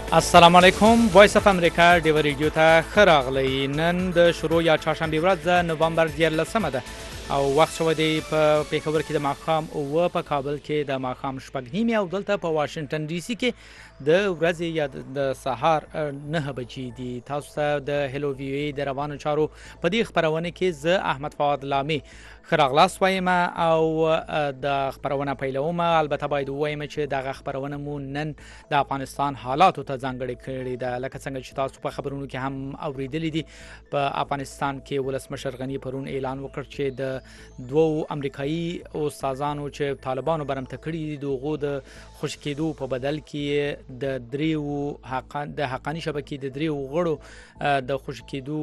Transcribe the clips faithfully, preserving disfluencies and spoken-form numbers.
السلام علیکم وایس اف امریکا ډیو ریډیو ته ښه راغلی. نن د شروع یا چهارشنبې ورځ د نوامبر دیارلسمه ده او وخت شوی دی په پیښور کې د ماښام اوه، په کابل کې د ماښام شپږ نیمې او دلته په واشنگټن ډي سي کې د ورځې یا د سهار نهه بجې دي. تاسو ته د هلو وی ای د روانو چارو په دې خپرونه کې زه احمد فواد لامي ښه راغلاست وایم او د خپرونه پیلوم. البته باید ووایم چې دغه خپرونه مو نن د افغانستان حالاتو ته ځانګړې کړې ده. لکه څنګه چې تاسو په خبرونو کې هم اوریدلي دي، په افغانستان کې ولسمشر غني پرون اعلان وکړ چې د دوو امریکایي استادانو چې طالبانو برمته کړي دي دغه د خوش کېدو په بدل کې د دریو حقان د حقانی شبکې د دریو غړو د خوش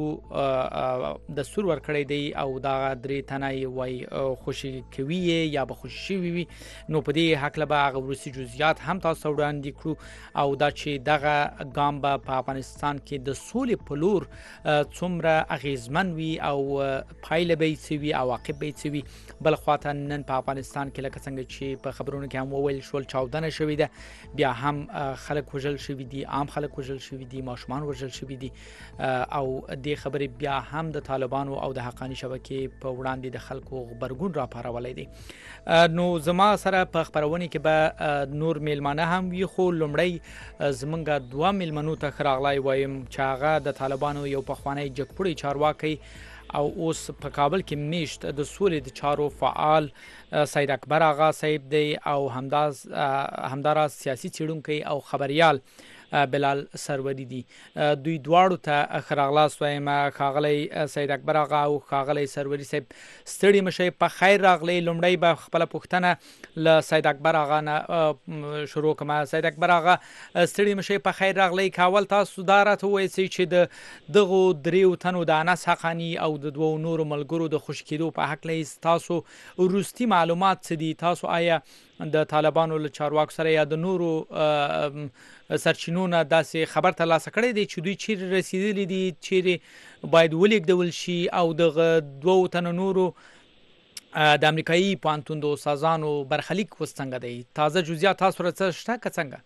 کېدو د سور ور کړی دی او دا درې تنای وای خوشي کوي یا به خوشي وي. نو په دې حق له هغه ورسي جزئیات هم تاسو وړاندې کړو او دا چې دغه ګام به په افغانستان کې د سولې په لور څومره اغیزمن وي او پایله به یې او عواقب به یې بل خواته نن په افغانستان کې لکه څنګه چې په خبرونو کې هم وویل شول چاودنه شوې ده، بیا هم خلک وژل شوي دي، عام خلک وژل شوي دي، ماشومان وژل شوي دي او دې خبرې بیا هم د طالبانو او د حقانی شبکې په وړاندې د خلکو غبرګون راپارولی دی. نو زما سره په خپرونه کې به نور میلمانه هم وي، خو لومړی زمونږ دوه میلمنو ته ښه راغلی وایم چې هغه د طالبانو یو پخوانی جګپوړی چارواکی او اوس په کابل کې میشت د سولې د چارو فعال سید اکبر آغا صاحب دی او همداز همداراز سیاسي څېړونکی او خبریال بلال سروری دي. دوی دواړو ته ښه راغلاست وایم. ښاغلی سید اکبر آغا او ښاغلی سروری صاحب ستړي مشئ، په خیر راغلی. لومړی به خپله پوښتنه له سید اکبر آغا نه شروع کړم. سید اکبر آغا ستړي مشئ، په خیر راغلی. که اول تاسو دا راته ووایئ چې د دغو دریو تنو د انس حقانی او د دوو نورو ملګرو د خوشي کېدو په هکله تاسو وروستي معلومات څه دي؟ تاسو آیا د طالبانو له چارواکو سره یا د نورو سرچینو نه داسې خبر ترلاسه کړی دی چې دوی چیرې رسیدلی دي، چیرې باید ولیږدول شي او دغه دوو تنو نورو د امریکایي پوهنتون د استادانو برخلیک اوس څنګه دی؟ تازه جزئیات تاسو سره څه شته که څنګه؟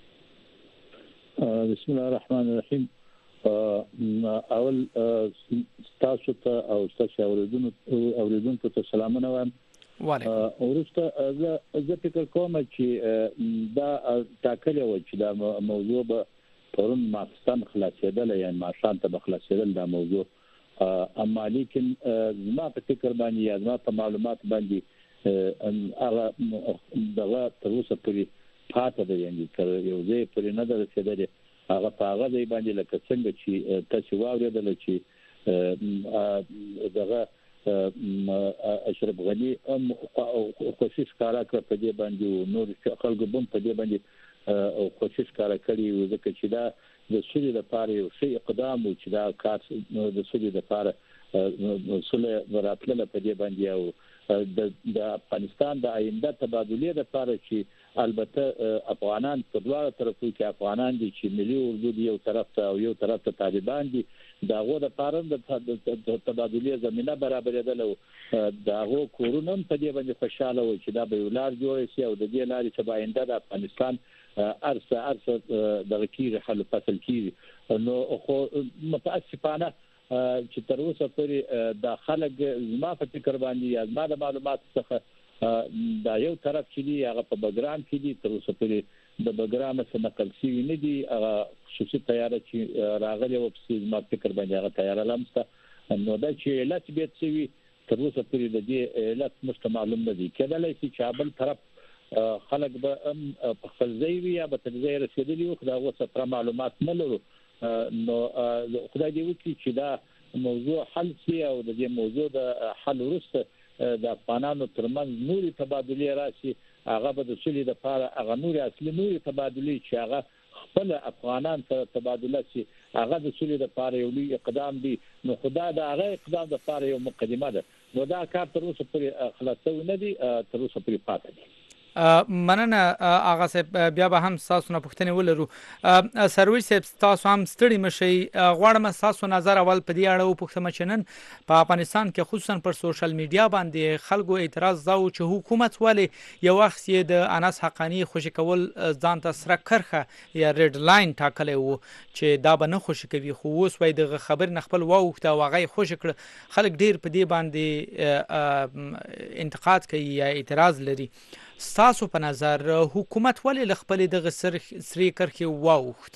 بسم الله الرحمن الرحیم. اول تاسو ته او تاسو اوریدونکو ته سلامونه وایم. وروسته زه فکر کوم چې دا ټاکلې وه چې دا موضوع به پرون ماخستن خلاصېدله، یعنې ماښام ته به خلاصېدل دا موضوع، اما لیکن زما په فکر باندې یا زما په معلومات باندې هغه دغه تر اوسه پورې پاته ده، یعنې تر یو ځای پورې نه ده رسېدلې. هغه په هغه ځای باندې لکه څنګه چې تاسې واورېدله چې دغه اشرف غني کوشش ښکاره کړه په دې باندې او نور خلکو هم په دې باندې کوشش ښکاره کړي وو، ځکه چې دا د سولې لپاره یو ښه اقدام و چې دا کار د سولې لپاره سوله راتلله په دې باندې او د افغانستان د آینده تبادلې لپاره چې البته افغانان په دواړو طرفو کې افغانان دي چې ملي اردو دي یو طرف ته او یو طرف ته طالبان دي، د هغو لپاره هم د تبادلې زمینه برابرېدله او د هغو کورونه هم په دې باندې خوشحاله وو چې دا به یو لار جوړه شي او د دې لارې څخه به آینده د افغانستان ارڅه ارڅه دغه کېږي، حل فصل کېږي. نو خو متاسفانه چې تر اوسه پورې دا خلک زما په فکر باندې یا زما د معلوماتو څخه دا یو طرف چې دي هغه په بګرام کې دي، تر اوسه پورې د بګرام څخه نقل شوي نه دي. هغه خصوصي تیاره چې راغلې وه پسې زما فکر باندې هغه تیاره لا هم شته. نو دا چې علت بیا څه وي تر اوسه پورې د دې علت موږ ته معلوم نه دي. کېدلی شي چې بل طرف خلک به هم په خپل ځای وي یا به تر ځای رسېدلي وو، خو د هغو څه پوره معلومات نه لرو. نو خدای دې وکړي چې دا موضوع حل شي او د دې موضوع د حل وروسته د افغانانو ترمنځ نورې تبادلې راشي. هغه به د سولې لپاره هغه نورې اصلي نورې تبادلې چې هغه خپل افغانان سره تبادله شي هغه د سولې لپاره یو لوی اقدام دی. نو خدا د هغه اقدام لپاره یو مقدمه ده. نو دا کار تر اوسه پورې خلاص شوی نه دی، تر اوسه پورې پاتې دی. مننه اغا صاحب بیا به هم تاسو نه پوښتنه ولرو سروي صاحب تاسو هم ستړي مشي غواړم تاسو نظر اول په دې اړه وپوښتم چې نن په افغانستان کې خصوصا پر سوشل میډیا باندې خلکو اعتراض زاو چې حکومت ولې یو وخت یې د انس حقانی خوشی کول ځان ته سره کرخه یا ریډ لاین ټاکلی وو چې دا به نه خوشی کوي خو اوس وای د خبر نخبل واوخته واغې خوشی کړ خلک ډیر په دې باندې انتقاد کوي یا اعتراض لري ستاسو په نظر حکومت ولې لخپل دغه سری کرخي واوخت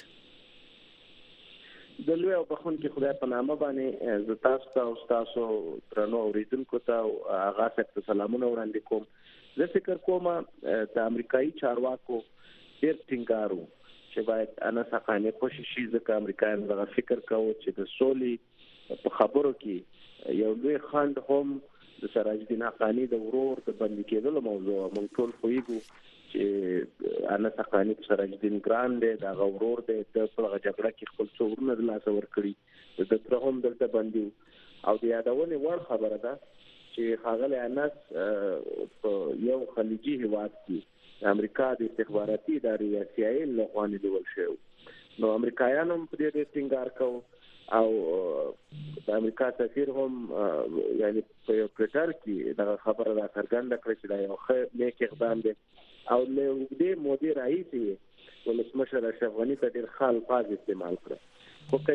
د لوی او بخون کې خدای په نامه باندې ز تاسو ته او تاسو ترنو اوریدونکو ته هغه څه سلامونه وړاندې کوم زه فکر کوم د امریکایي چارواکو ډېر ټینګارو چې باید انس حقانی کوشش شي ځکه امریکایان دغه فکر کوي چې د سولې په خبرو کې یو لوی خند هم د سراج الدین حقانی د ورور د بندي کېدلو موضوع مونږ ټول خوېګو چې انس حقانی په سراج الدین ګران دی د ورور دی د په جګړه کې خپل څورونه د لاس ور کړی د تر هم دلته بندي او د یادونه ور خبره ده چې خاغله انس په یو خلیجي هیواد کې امریکا د استخباراتي ادارې یا سی آی ای له خوا نیول شوی نو امریکایانو په دې ټینګار کوي او د امریکا سفیر هم یعنی په یو ټویټر کې دا خبره را څرګنده کړې چې دا یو ښه نیک اقدام دی او له دې مودي رئیس ولسمشر اشرف غني ته ډېر ښه الفاظ استعمال کړل خو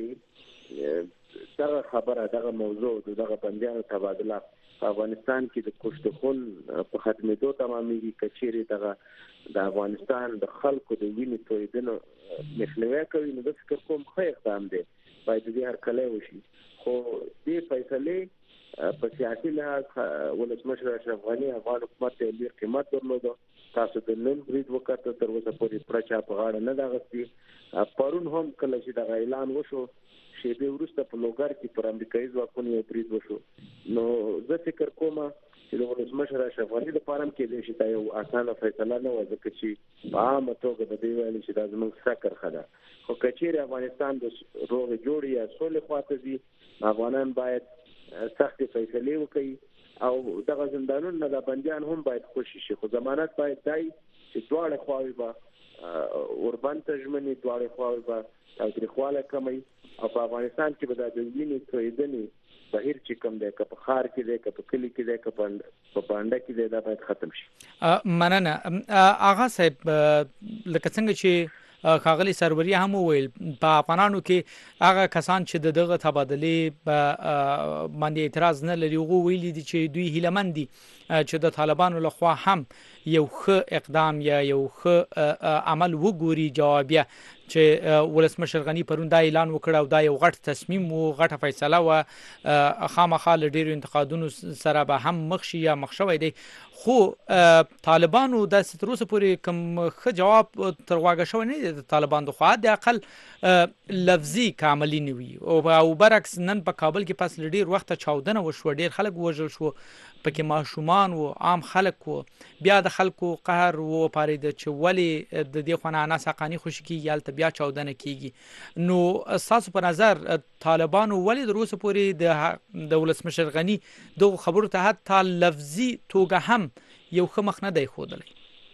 کچېري دا خبره دغه موضوع دغه بندیانو تبادله په افغانستان کې د کوشتخون په ختمېدو تمامېږي کچېري دغه د افغانستان د خلکو د وینې تویدنو مخنیوي کوي نو د فکر کوم ښه اقدام دی باید دې هر کله وشي خو دې فیصله په سیاسي لحاظ ولسمشر اشرف غني افغان حکومت ته ډېر قیمت درلود تاسو د نن برید وکړه تر اوسه پورې پرچا په غاړه نه دغستي پرون هم کله چې د اعلان وشو چې د ورسته په لوګر کې پر امریکایي ځواکونو یو برید وشو نو زه فکر کوم چې د ولسمشر اشرف غني د پاره کې د شي یو اسانه فیصله نه و ځکه چې په عامه توګه د دې ویل چې دا زموږ سکر خده خو کچېر افغانستان د روغ جوړ یا سولې خواته دي افغانان باید سخت فیصله وکړي او دغه زندانونو د بنديان هم باید خوشي شي خو ضمانت باید دای چې دواړه خواوې به اوربان تجمنې دواړه خواوې به تاریخواله کمی او په افغانستان کې به د وینې تویدنې بهیر چې کوم دی که په ښار کې دی که په کلي کې دی که په پانډه کې دی دا باید ختم شي مننه آغا صاحب لکه څنګه چې خاغلی سروري هم ویل په افغانانو کې هغه کسان چې دغه تبادله باندې اعتراض نه لري غو ویلي دي چې دوی هیلمن دي چې د طالبانو لخوا هم یو ښه اقدام یا یو ښه عمل وګوري جوابیه چې ولسمشر غني پرون دا اعلان وکړ او دا یو غټ تصمیم او غټه فیصله و خامخا له ډیرو انتقادونو سره به هم مخ شي یا مخ شوی دی خو طالبانو د ستروسه پورې کوم ښه جواب تر واګه شو نه د طالبان د خوا د اقل لفظي کاملی نیوي او برعکس نن په کابل کې پس ډیر وخت چاودنه وشو ډیر خلک وژل شو پکې ماشومان او عام خلک وو بیا د خلکو قهر وو پارید چې ولی د دې خونه انس حقانی خوشي کی یالته بیا چاودنه کیږي نو اساس په نظر طالبانو ولی د روس پورې د د ولسمشر غني دغه خبرو ته حتی لفظي توګه هم یو ښه مخ نه دی ښودلی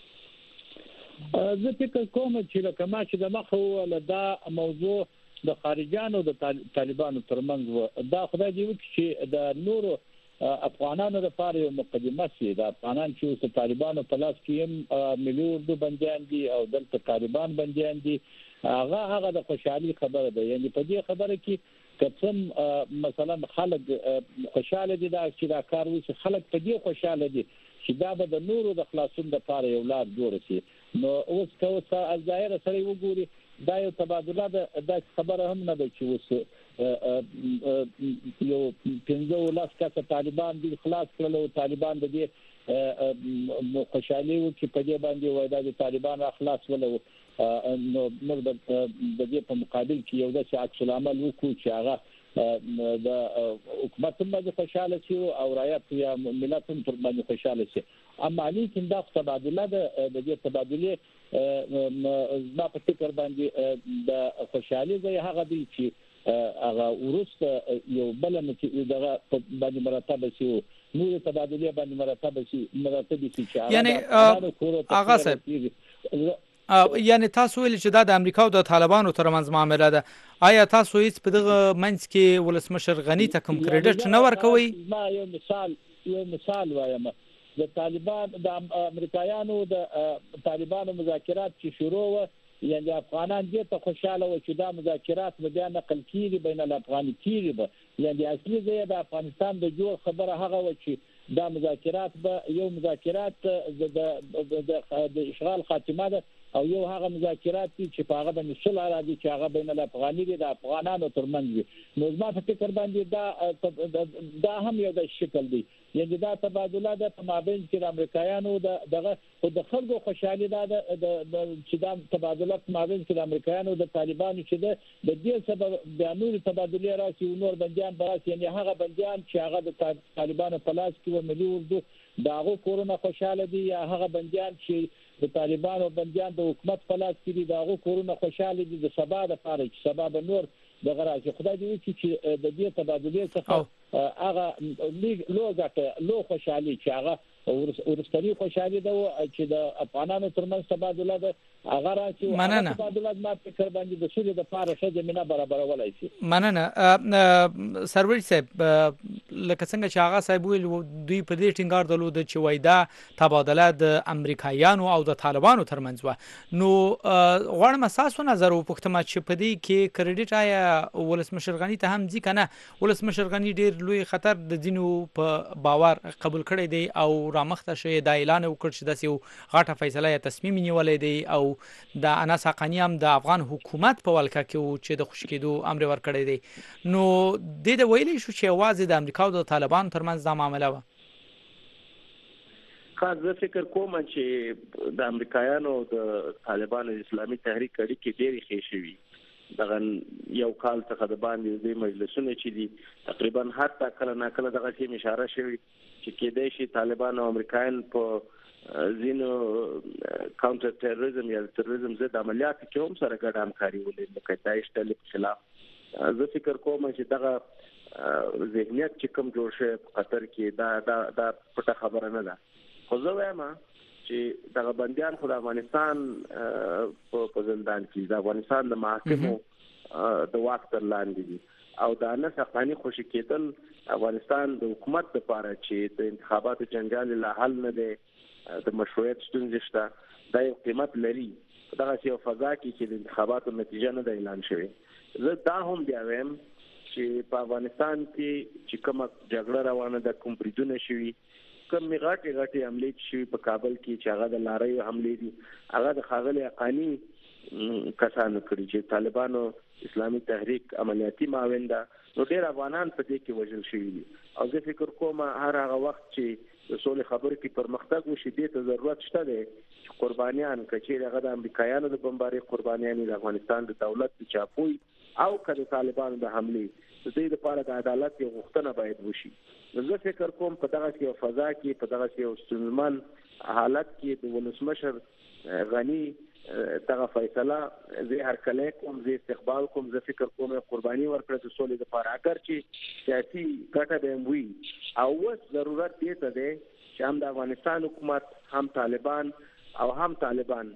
زه فکر کوم چې لکه ما چې د مخه ول دا موضوع د خارجانو د طالبانو ترمنځ دا خدای دې وکړي چې د نورو افغانانو لپاره یو مقدمه سي د افغانان چې د طالبانو په لاس کې مليون د بنديان دي او دلته طالبان بنديان دي هغه هغه د خوشحالي خبره ده یعنی په دې خبره کې کڅم مثلا خلک خوشاله دي دا چې دا کار وشي خلک په دې خوشاله دي چې دا به د نورو د خلاصون لپاره یو لار جوړ شي نو اوس که اوس ظاهر سره وګوري دا یو تبادله ده دا خبره هم نه ده چې اوس یو پنځه لاس کسه طالبان دي خلاص کړل او طالبان د دې خوشحالي وکړي په دې باندې وای دا د طالبان اخلاص ولو نو موږ د دې په مقابل کې یو د عکس العمل وکړو چې هغه د حکومت باندې خوشاله شي او رعایت یا ملت هم باندې خوشاله شي اما لیکن دا تبادله د دې تبادله ما په فکر باندې د خوشحالي ځای هغه دی چې هغه ورسته یو بل نه چې دغه باندې مرتبه شي نور تبادله باندې مرتب شي مرتب شي یعنی هغه صاحب یعنی تاسو ویل چې دا د امریکا او د طالبانو ترمنځ معامله ده آیا تاسو هیڅ په دغه منځ کې ولسمشر غنی ته کوم کریډټ نه ورکوي؟ ما یو مثال یو مثال وایم د طالبان د امریکایانو د طالبانو مذاکرات چې شروع و یعنی افغانان دې ته خوشاله و چې دا مذاکرات به بیا نقل کیږي بین الافغاني کیږي به یعنی اصلي ځای د افغانستان د جوړ خبره هغه و چې دا مذاکرات به یو مذاکرات د د اشغال خاتمه ده او یو هغه مذاکرات چې په هغه باندې صلح راځي چې هغه بین الافغاني دي د افغانانو ترمنځ وي. نو زما په فکر باندې دا دا هم یو د شکل دی یعنی دا تبادله د په مابین کې د امریکایانو د دغه خو د خلکو خوشحالي دا د چې دا تبادله په مابین کې د امریکایانو د طالبانو چې د دې سبب بیا نور تبادله راشي او نور بنديان براسي یعنی هغه بنديان چې هغه د طالبانو په لاس کې و ملي اردو داغه کورونه خوشاله دي یا هغه بنديان چې د طالبانو بنديان د حکومت په لاس کې دي داغه کورونه خوشاله دي د سبا د پاره چې سبا به نور د غراځي خدای دې چې د دې تبادله څخه هغه لوګه لو خوشالي چې هغه ورستنی خوشالي ده چې د افغانانو ترمنځ تبادله ده هغه راځي او تبادله ما فکر باندې د سولې د پاره شه زمينه برابرولای شي. مننه سروج صاحب لکه څنګه چې هغه صاحب ویل دوی په دې ټینګار درلود چې وایدا تبادله د امریکایانو او د طالبانو ترمنځ و نو غواړم تاسو نظر وپوښتم چې په دې کې کریډټ آیا ولسمشر غنی ته هم ځي کنه ولسمشر غنی ډیر لوی خطر د دینو په باور قبول کړی دی او رامخته شوی د اعلان وکړ چې د یو غاټه فیصله یا تصمیم نیولې دی او د اناس حقانی هم د افغان حکومت په ولکه کې چې د خوشکېدو امر ورکړی دی نو د دې ویلې شو چې واځي د امریکا او د طالبان ترمنځ دا معامله و. خاص زه فکر کوم چې د امریکایانو د طالبانو اسلامي تحریک اړیکې ډېرې ښې شوي دغه یو کال څخه د باندې د مجلسونو چې دي تقریبا حتی کله نا کله دغه شی اشاره شوی چې کېدای شي طالبان او امریکایان په زینو کاونټر تروریزم یا تروریزم ضد عملیات کې هم سره ګډ همکاري ولري لکه داعش ډلې په خلاف. زه فکر کوم چې دغه ذهنیت چې کوم جوړ شوی په قطر کې دا دا دا پټه خبره نه ده خو زه وایم چې دغه بنديان خو د افغانستان په زندان کې د افغانستان د محاکمو د واک تر لاندې دي او د انس حقانی خوشی کېدل افغانستان د حکومت لپاره چې د انتخاباتو جنجال له حل نه دی د مشروعیت ستونزې شته دا یو قیمت لري دغه یو فضا کې چې د انتخاباتو نتیجه نه ده اعلان شوې. زه دا هم بیا وایم چې په افغانستان کې چې کومه جګړه روانه ده کوم بریدونه شوي کوم غاټي غاټي حملې شوي په کابل کې چې هغه د لارۍ حملې دي هغه د ښاغلي حقانی کسانو کړي چې طالبانو اسلامي تحریک عملیاتي معاون ده نو ډېر افغانان په دې کې وژل شوي دي او زه فکر کوم هر هغه وخت چې د سولې خبرې کې پرمختګ وشي دې ته ضرورت شته دی چې قربانیان کچېر هغه د امریکایانو د بمبارۍ قربانیان د افغانستان د دولت د چاپوي او کله طالبانو د حملې د دې لپاره د عدالت یو غوښتنه باید وشي. زه فکر کوم په دغه یو فضا کې په دغه یو ستونزمن حالت کې د ولسمشر غنی دغه فیصله زه هر کله کوم زه استقبال کوم زه فکر کوم قرباني ورکړه د سولې لپاره اگر چې سیاسي ګټه به وي او وس ضرورت دی ته دی چې هم د افغانستان حکومت هم طالبان او هم طالبان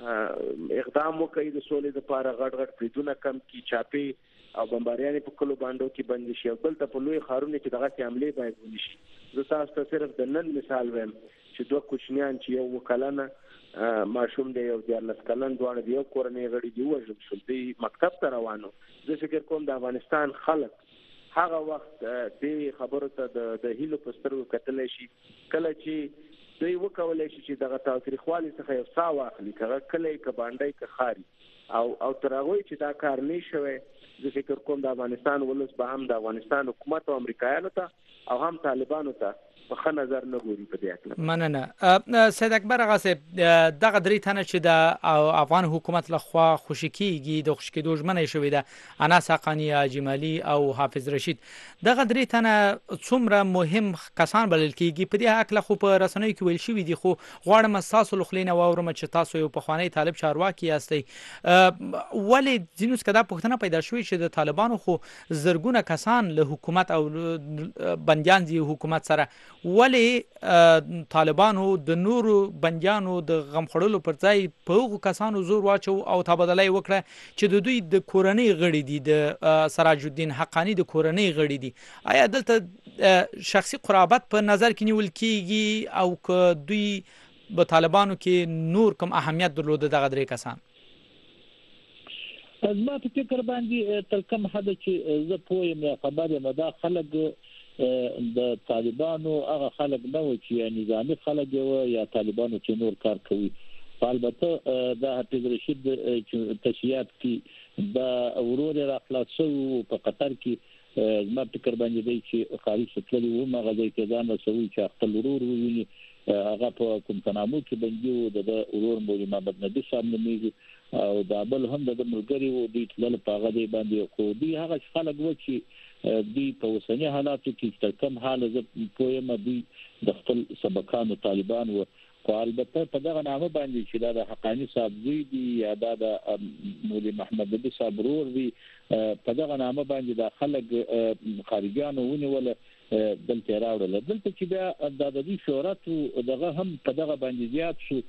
اقدام وکړي د سولې لپاره غټ غټ پریدونه کم کی چاپی او بمباریانې په کلو باندې کې بند شي بل ته په لوی خارونه کې دغه حمله باید ونشي. زه تاسو ته صرف د نن مثال وایم چې دوه کوچنیان چې یو وکلانه ماشوم دی یو دیارلس کلن دواړه دی یو کورنۍ غړي دی وژل شول دی مکتب ته روانو. زه فکر کوم د افغانستان خلک هغه وخت دې خبرو ته د هیلو په سترګو کتلی شي کله چې دوی وکولای شي چې دغه تاریخوالي څخه یو څه واخلي کله کله ک باندې ک خاري او او ترغوي چې دا کار نه شوي. زه فکر کوم د افغانستان ولس به هم د افغانستان حکومت او امریکایانو ته او هم طالبانو ته په نظر نه ګوري په دې اړه. مننه سید اکبر آغا صاحب دغه درې تنه چې د افغان حکومت لخوا خوشی کیږي د خوشی کېدو ژمنه شوې ده اناس حقانی جمالي او حافظ رشید دغه درې تنه څومره مهم کسان بلل کیږي په دې حق له خو په رسنیو کې ویل شوې دي خو غواړم تاسو لخلینه واورم چې تاسو یو پخوانی طالب چارواکي یاستئ ولې جنوس کدا پښتنه پیدا شوې چې د طالبانو خو زرګونه کسان له حکومت او بنديان دي حکومت سره ولې طالبانو د نورو بندیانو د غم خړلو پر ځای په هغو کسانو زور واچو او تبادله وکړه چې د دوی د کورنۍ غړي دي، د سراج الدین حقانی د کورنۍ غړي دي. آیا دلته شخصي قرابت په نظر کې نیول کیږي او که دوی په طالبانو کې نور کوم اهمیت درلوده دغه درې کسان؟ زما په فکر باندې تر کوم حد چې زه پوهم یا خبر یم دا خلک د طالبانو هغه خلک نه و چې یا نظامي خلک و یا طالبانو چې نور کار کوي. البته دا حافظ رشید تشریعات کې دا ورور را خلاص شو په قطر کې زما فکر باندې دی چې خارج ستلي و ما غځي کې ځان رسوي چې خپل ورور وویني هغه په کوم تنامو کې بندي و د ورور مولوي محمد نبی صاحب نومېږي او دا بل هم د ملګری و دوی تلل په هغه دی باندې خو دوی هغه خلک و چې دوی په اوسني حالاتو کې تر کوم حال زه پوهیم دوی د خپل سبقانو طالبان و. خو البته په دغه نامه باندې چې دا د حقانی صاحب دوی دي یا دا د مولوي محمد نبی صاحب ورور دي په دغه نامه باندې د خلک خارجيانو ونیول دلته راوړل. دلته چې بیا د دې شهرت دغه هم په دغه باندې زیات شو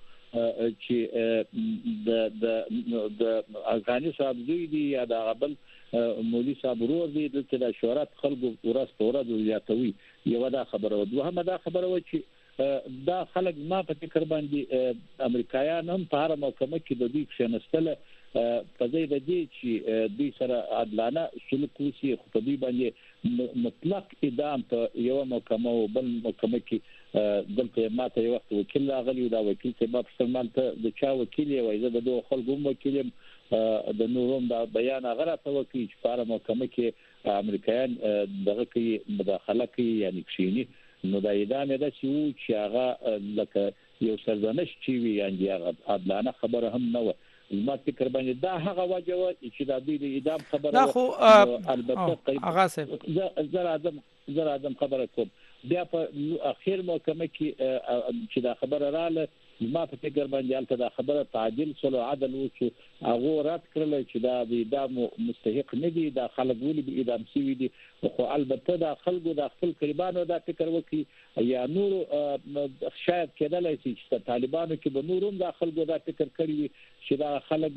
چې د د د افغاني صاحب دوی دي یا د غبل مولوي صاحب ورور دي دلته د شهرت خلکو ورځ په ورځ زیاتوي. یو دا خبره و. دوهمه دا خبره و چې دا خلک ما په فکر باندې امریکایان هم په هر محکمه کې د دوی کښینستل په ځای د دې چې دوی سره عادلانه سلوک وشي خو په دوی باندې مطلق اعدام په یو محکمه او بل محکمه کې دلته ماته یو وخت وکیل راغلی دا وکیل چې ما په سلمان ته د چا وکیل وي زه د دوه خلکو وکیل د نورم دا بیان غره ته وکیل چې په محکمه کې امریکایان دغه کې مداخله کوي یعنی کښینی نو دا اعدام ده چې هغه لکه یو سرزنش چې وي یعنی عادلانه خبره هم نه و. ما فکر باندې دا هغه وجه و چې دا د اعدام خبره دا خو البته هغه څه زه ادم زه ادم خبره کوم بیا په اخر محکمه کې چې دا خبره رااله ما په فکر باندې البته دا خبره تعدیل سره عدل و چې هغه رد کړل چې دا د اعدام مستحق نه دي دا خلک ولې به اعدام شوي دي. خو البته دا خلکو د خپل قربانو دا فکر وکړي یا نور شاید کېدلای شي چې طالبانو کې به نور هم دا خلکو دا فکر کړی وي چې دا خلک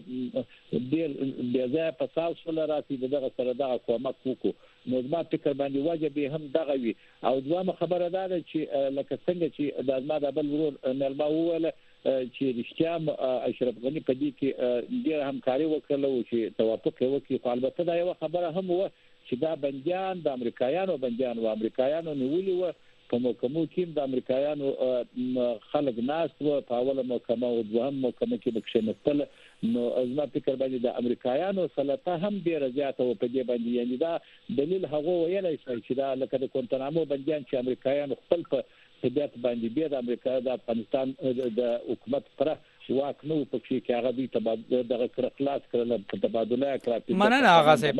ډېر بیا ځای په تاسو ولا راځي دغه سره دا کومک وکړو. نو زما فکر باندې واجب هم دغه وي. او دوامه خبره ده چې لکه څنګه چې د ازما د بل ورور ملما وویل چې رښتیا اشرف غنی په دې کې ډېر همکاري وکړه او چې توافق وکړي. خو البته دا یو خبره هم و چې دا بنديان د امریکایانو بنديان او امریکایانو نیولي و په محکمو کې د امریکایانو خلک ناست و په اوله محکمه او دوهم محکمه کې بکښینستل. نو ازما فکر باندې د امریکایانو سلطه هم ډیره زیاته و په دې باندې یعنی دا دلیل هغه ویلای شي چې دا لکه د کوانتانامو بنديان چې امریکایانو خپل په طبيعت باندې بیا د امریکا د افغانستان د حکومت سره واک نو په کې کې هغه دوی تبادله دغه کړ خلاص کړل په تبادله کړه. مننه آغا صاحب.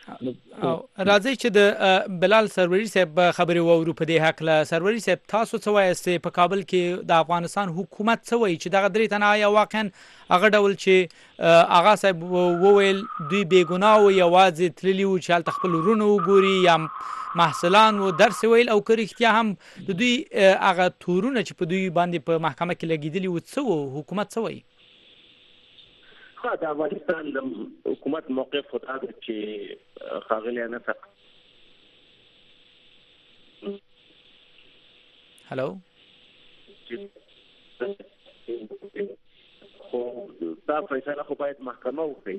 راځي چې د بلال سروری صاحب خبري وورو په دې حق له سروری صاحب تاسو څه وایي په کابل کې د افغانستان حکومت څه وایي چې دغه درې تنه یا واقعا هغه ډول چې آغا صاحب وویل دوی بیګناه او یوازې تللی و چې خپل ورونه وګوري یا محصلان و درس ویل او کریختیا هم د دوی هغه تورونه چې په دوی باندې په محکمه کې لګیدلی و څه حکومت څه وایي؟ خو د افغانستان د حکومت موقف خو دا چې ښاغلی انس هلو خو دا فیصله خو باید محکمه وکړي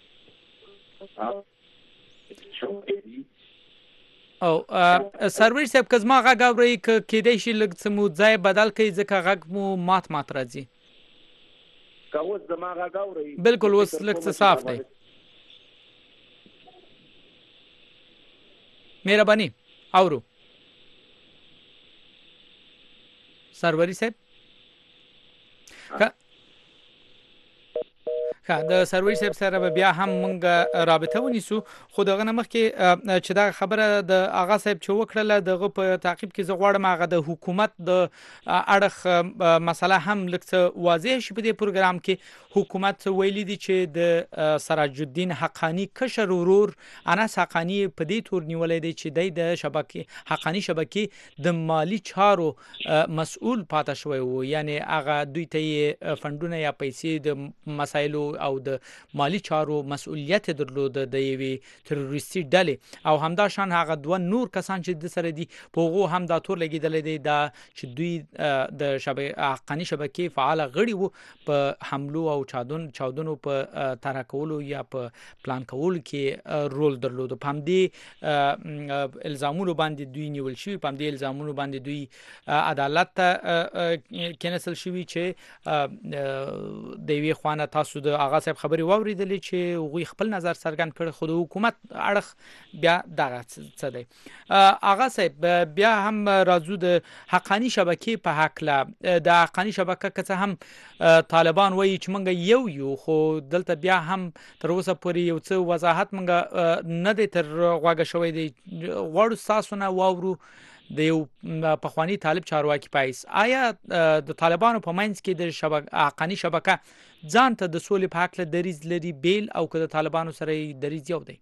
او سرویر صاحب که زما غږ اورئ که کیدای شي لږ څه مو ځای بدل کړئ ځکه غږ مو مات مات راځي. که اوس زما غږ اورئ بالکل اوس لږ څه صاف دی. مهرباني اورو سروری صاحب. ښه د سروي صاحب سره بیا هم مونږ رابطه ونیسو خو دغه نه مخکې چې دا خبره د اغا صاحب چې وکړله دغه په تعقیب کې زه غواړم هغه د حکومت د اړخ مسله هم لکه واضح شي په دې پروګرام کې حکومت ویلي دي چې د سراج الدین حقانی کشر ورور انس حقانی په دې تور نیولې دي چې د شبکې حقانی شبکې د مالی چارو مسؤل پاتې شوی وو یعنی هغه دوی ته فندونه یا پیسې د مسایلو او د مالی چارو مسؤلیت درلود د یوې تروریستي ډلې او همدا شان هغه دوه نور کسان چې د سره دي په هغه هم دا تور لګیدل دي دا چې دوی د شبکې حقانی شبکې فعال غړي وو په حملو او چادون چاودنو په طرح کولو یا په پلان کولو کې رول درلود په همدې الزامونو باندې دوی نیول شوی په همدې الزامونو باندې دوی عدالت ته کېنسل شوی چې د وی خوانه تاسو د اغا صاحب خبري واوریدلې چې غوي خپل نظر څرګند کړ خو د حکومت اړخ بیا دغه څه دی اغا صاحب بیا هم راځو د حقانی شبکې په حق لا د حقانی شبکه که هم طالبان وایي چې مونږ یو یو خو دلته بیا هم تر اوسه پورې یو څه وضاحت مونږ نه دی تر غوږه شوی دی غواړو تاسو نه واورو د یو پخوانی طالب چارواکي پایس آیا د طالبانو په منځ کې د شبکه حقانی شبکه ځان ته د سولې په حق له دریز لري بیل او که د طالبانو سره دریز یو دی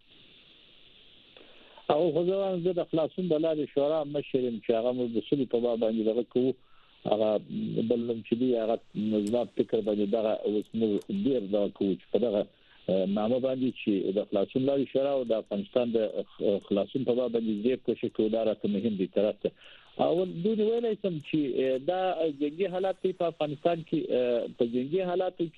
او غوښتل زه د خلاصون د لارې شورا مشرم چې هغه د سولې په باب باندې دغه کوو هغه بلم چې دی هغه نظام فکر باندې دغه اوس ډیر دا کوو چې په دغه نامه باندې چې د خلاصون لاري شورا او د افغانستان د خلاصون په باب باندې زیات کوشش کوي دا راته مهم دي طرف او دوی ویلای سم چې دا جنگي حالات په افغانستان کې په جنگي حالاتو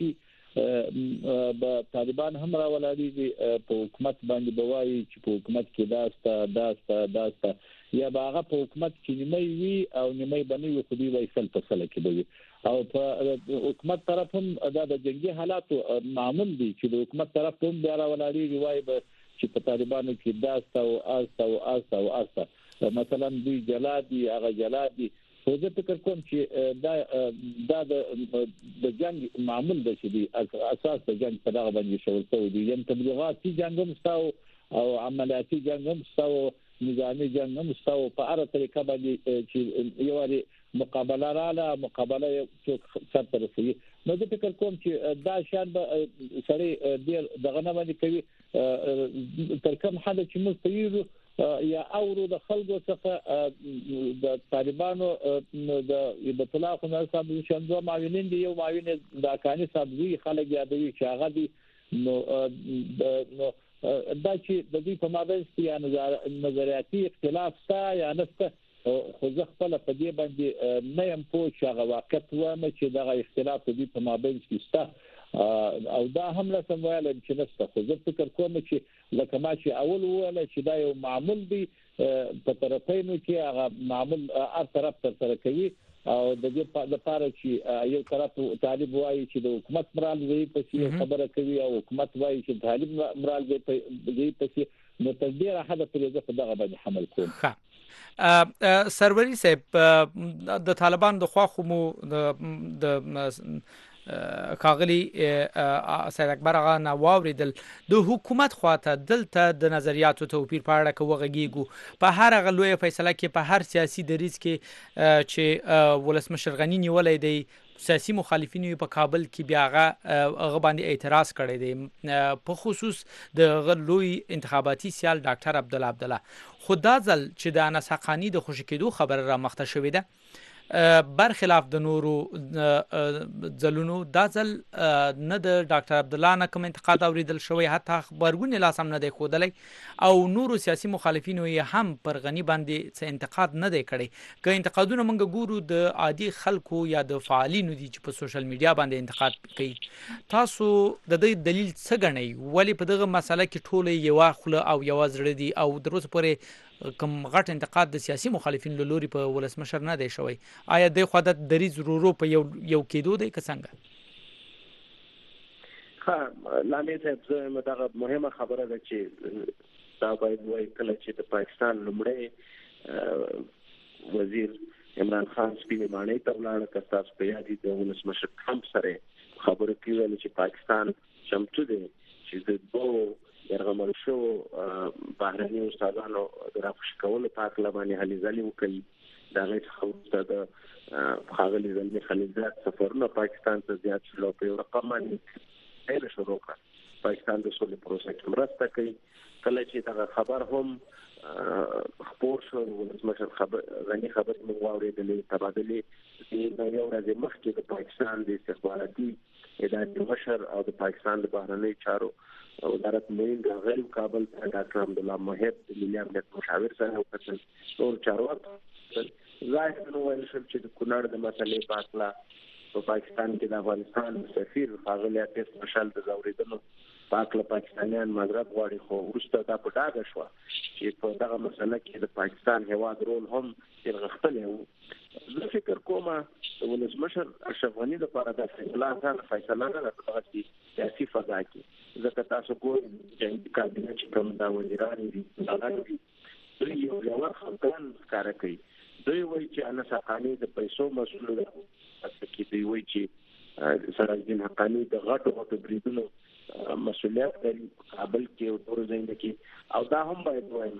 کې د طالبان هم راولادي په حکومت باندې بوایي چې په حکومت کې داسته داسته داسته یا باغه په حکومت کې نیمه وي او نیمه باندې خو دی وایي فل فصله کې دی او په حکومت طرف هم دا د جنگي حالاتو معمول دي چې د حکومت طرف هم بیا راولادي وایي چې په طالبانو کې داسته او استه او استه او استه مثلا دوی جلادي هغه جلادي خو زه فکر کوم چې دا دا د جنگ معمول د شي اساس د جنگ په دغه باندې شول شوی دي یم تبلیغاتي جنگ هم ستاو او عملیاتي جنگ هم ستاو نظامی جنگ هم ستاو په اړه طریقه باندې چې یو لري مقابله رااله مقابله څوک سره رسېږي نو زه فکر کوم چې دا شان به سړی ډیر دغه نه باندې کوي تر کوم حد چې موږ تیرو یا اورو د خلکو څخه د طالبانو د عبادت الله خو نه صاحب شندو معاونین دی یو معاون د کاني صاحب خلک یادوي چې هغه دي نو نو دا چې د دې په مابین کې نظریاتي اختلاف شته یا نشته خو زه خپل په دې باندې نه يم پوه چې هغه واقعیت وایم چې دا اختلاف د دې په مابین کې شته او دا هم له سم ویل چې نشته خو زه فکر کوم چې لکه ما چې اول ویل چې دا یو معمول دی په طرفینو کې هغه معمول هر طرف تر سره کوي او د دې لپاره چې یو طرف طالب وایي چې د حکومت مرال وی په خبره کوي او حکومت وایي چې طالب مرال وی په نو تر ډیره حد پرې زه په دغه باندې حمل کوم سروری صاحب د طالبان د خوا خو مو د کاغلی سید اکبر آغا نواوریدل د حکومت خواته دلته د نظریاتو توپیر په اړه کوغږیګو په هر هغه لوی فیصله کې په هر سیاسي دریز کې چې ولسمشر غنی نیولې دی سیاسي مخالفین په کابل کې بیا هغه باندې اعتراض کړی دی په خصوص د لوی انتخاباتي سیال ډاکټر عبد الله عبد الله خدا ځل چې د انس حقانی د خوشی کېدو خبر را مخته شوې ده برخلاف د نورو ځلونو دا ځل نه د ډاکټر عبد الله نه کوم انتقاد اوریدل شوی حتی خبرګون لاس هم نه دی خودلې او نورو سیاسي مخالفینو یې هم پر غنی باندې څه انتقاد نه دی کړی که انتقادونه موږ ګورو د عادي خلکو یا د فعالینو دي چې په سوشل میډیا باندې انتقاد کوي تاسو د دې دلیل څه ګڼئ ولی په دغه مسله کې ټول یو خله او یو زړه دي او د روز پورې کوم غټ انتقاد د سیاسي مخالفین له لوري په ولسمشر نه دی شوی آیا د خودت دریز ورو په یو یو کېدو دی که څنګه ها لامي صاحب دا مهمه خبره ده چې دا باید وایي کله چې د پاکستان لومړی وزیر عمران خان سپینې ماڼۍ ته ولاړ که تاسو په یاد دي د ولسمشر ټرمپ سره خبرې کوي چې پاکستان چمتو دي چې د دوه يرغمل شو بهرني استادانو درافش کول په کله باندې هلي ځلي وکړي دا غي څه د خاغلی زلمي خلیلزاد سفرونه پاکستان ته زیات شلو په رقم باندې ایله شروع کړ پاکستان د سولې پروسه کې مرسته کوي کله چې دا خبر هم خبر شو ولسمشر خبر غني خبر مو واورېدلې تبادلې د یو ورځې مخکې د پاکستان د استخباراتي ادارې مشر او د پاکستان د بهرنی چارو وزارت مین د غیر کابل ډاکټر عبدالله محب د ملي امنیت مشاور سره وکړل ټول چارواکي ظاهر نو ویل شو چې د کونړ د مسلې په اړه په پاکستان کې د افغانستان سفیر خاغلی اټیس مشال د زوریدنو پاکله پاکستانیان معذرت غواړي خو ورسته دا په ډاګه شو چې په دغه مسله کې د پاکستان هواد رول هم ترغختلی وو زه فکر کوم د ولسمشر اشرف غني لپاره د فیصله ځان فیصله نه ده چې سیاسي فضا کې ځکه تاسو ګورئ چې کابینه چې کوم دا وزیران دي هغه دوی یو ډول خپلان کار کوي دوی وایي چې انا ساقانی د پیسو مسؤل ده چې دوی وایي چې سراجدین حقانی د غټو غټو بریدونو مسؤلیت لري کابل کې او ټول ځای کې او دا هم باید وایم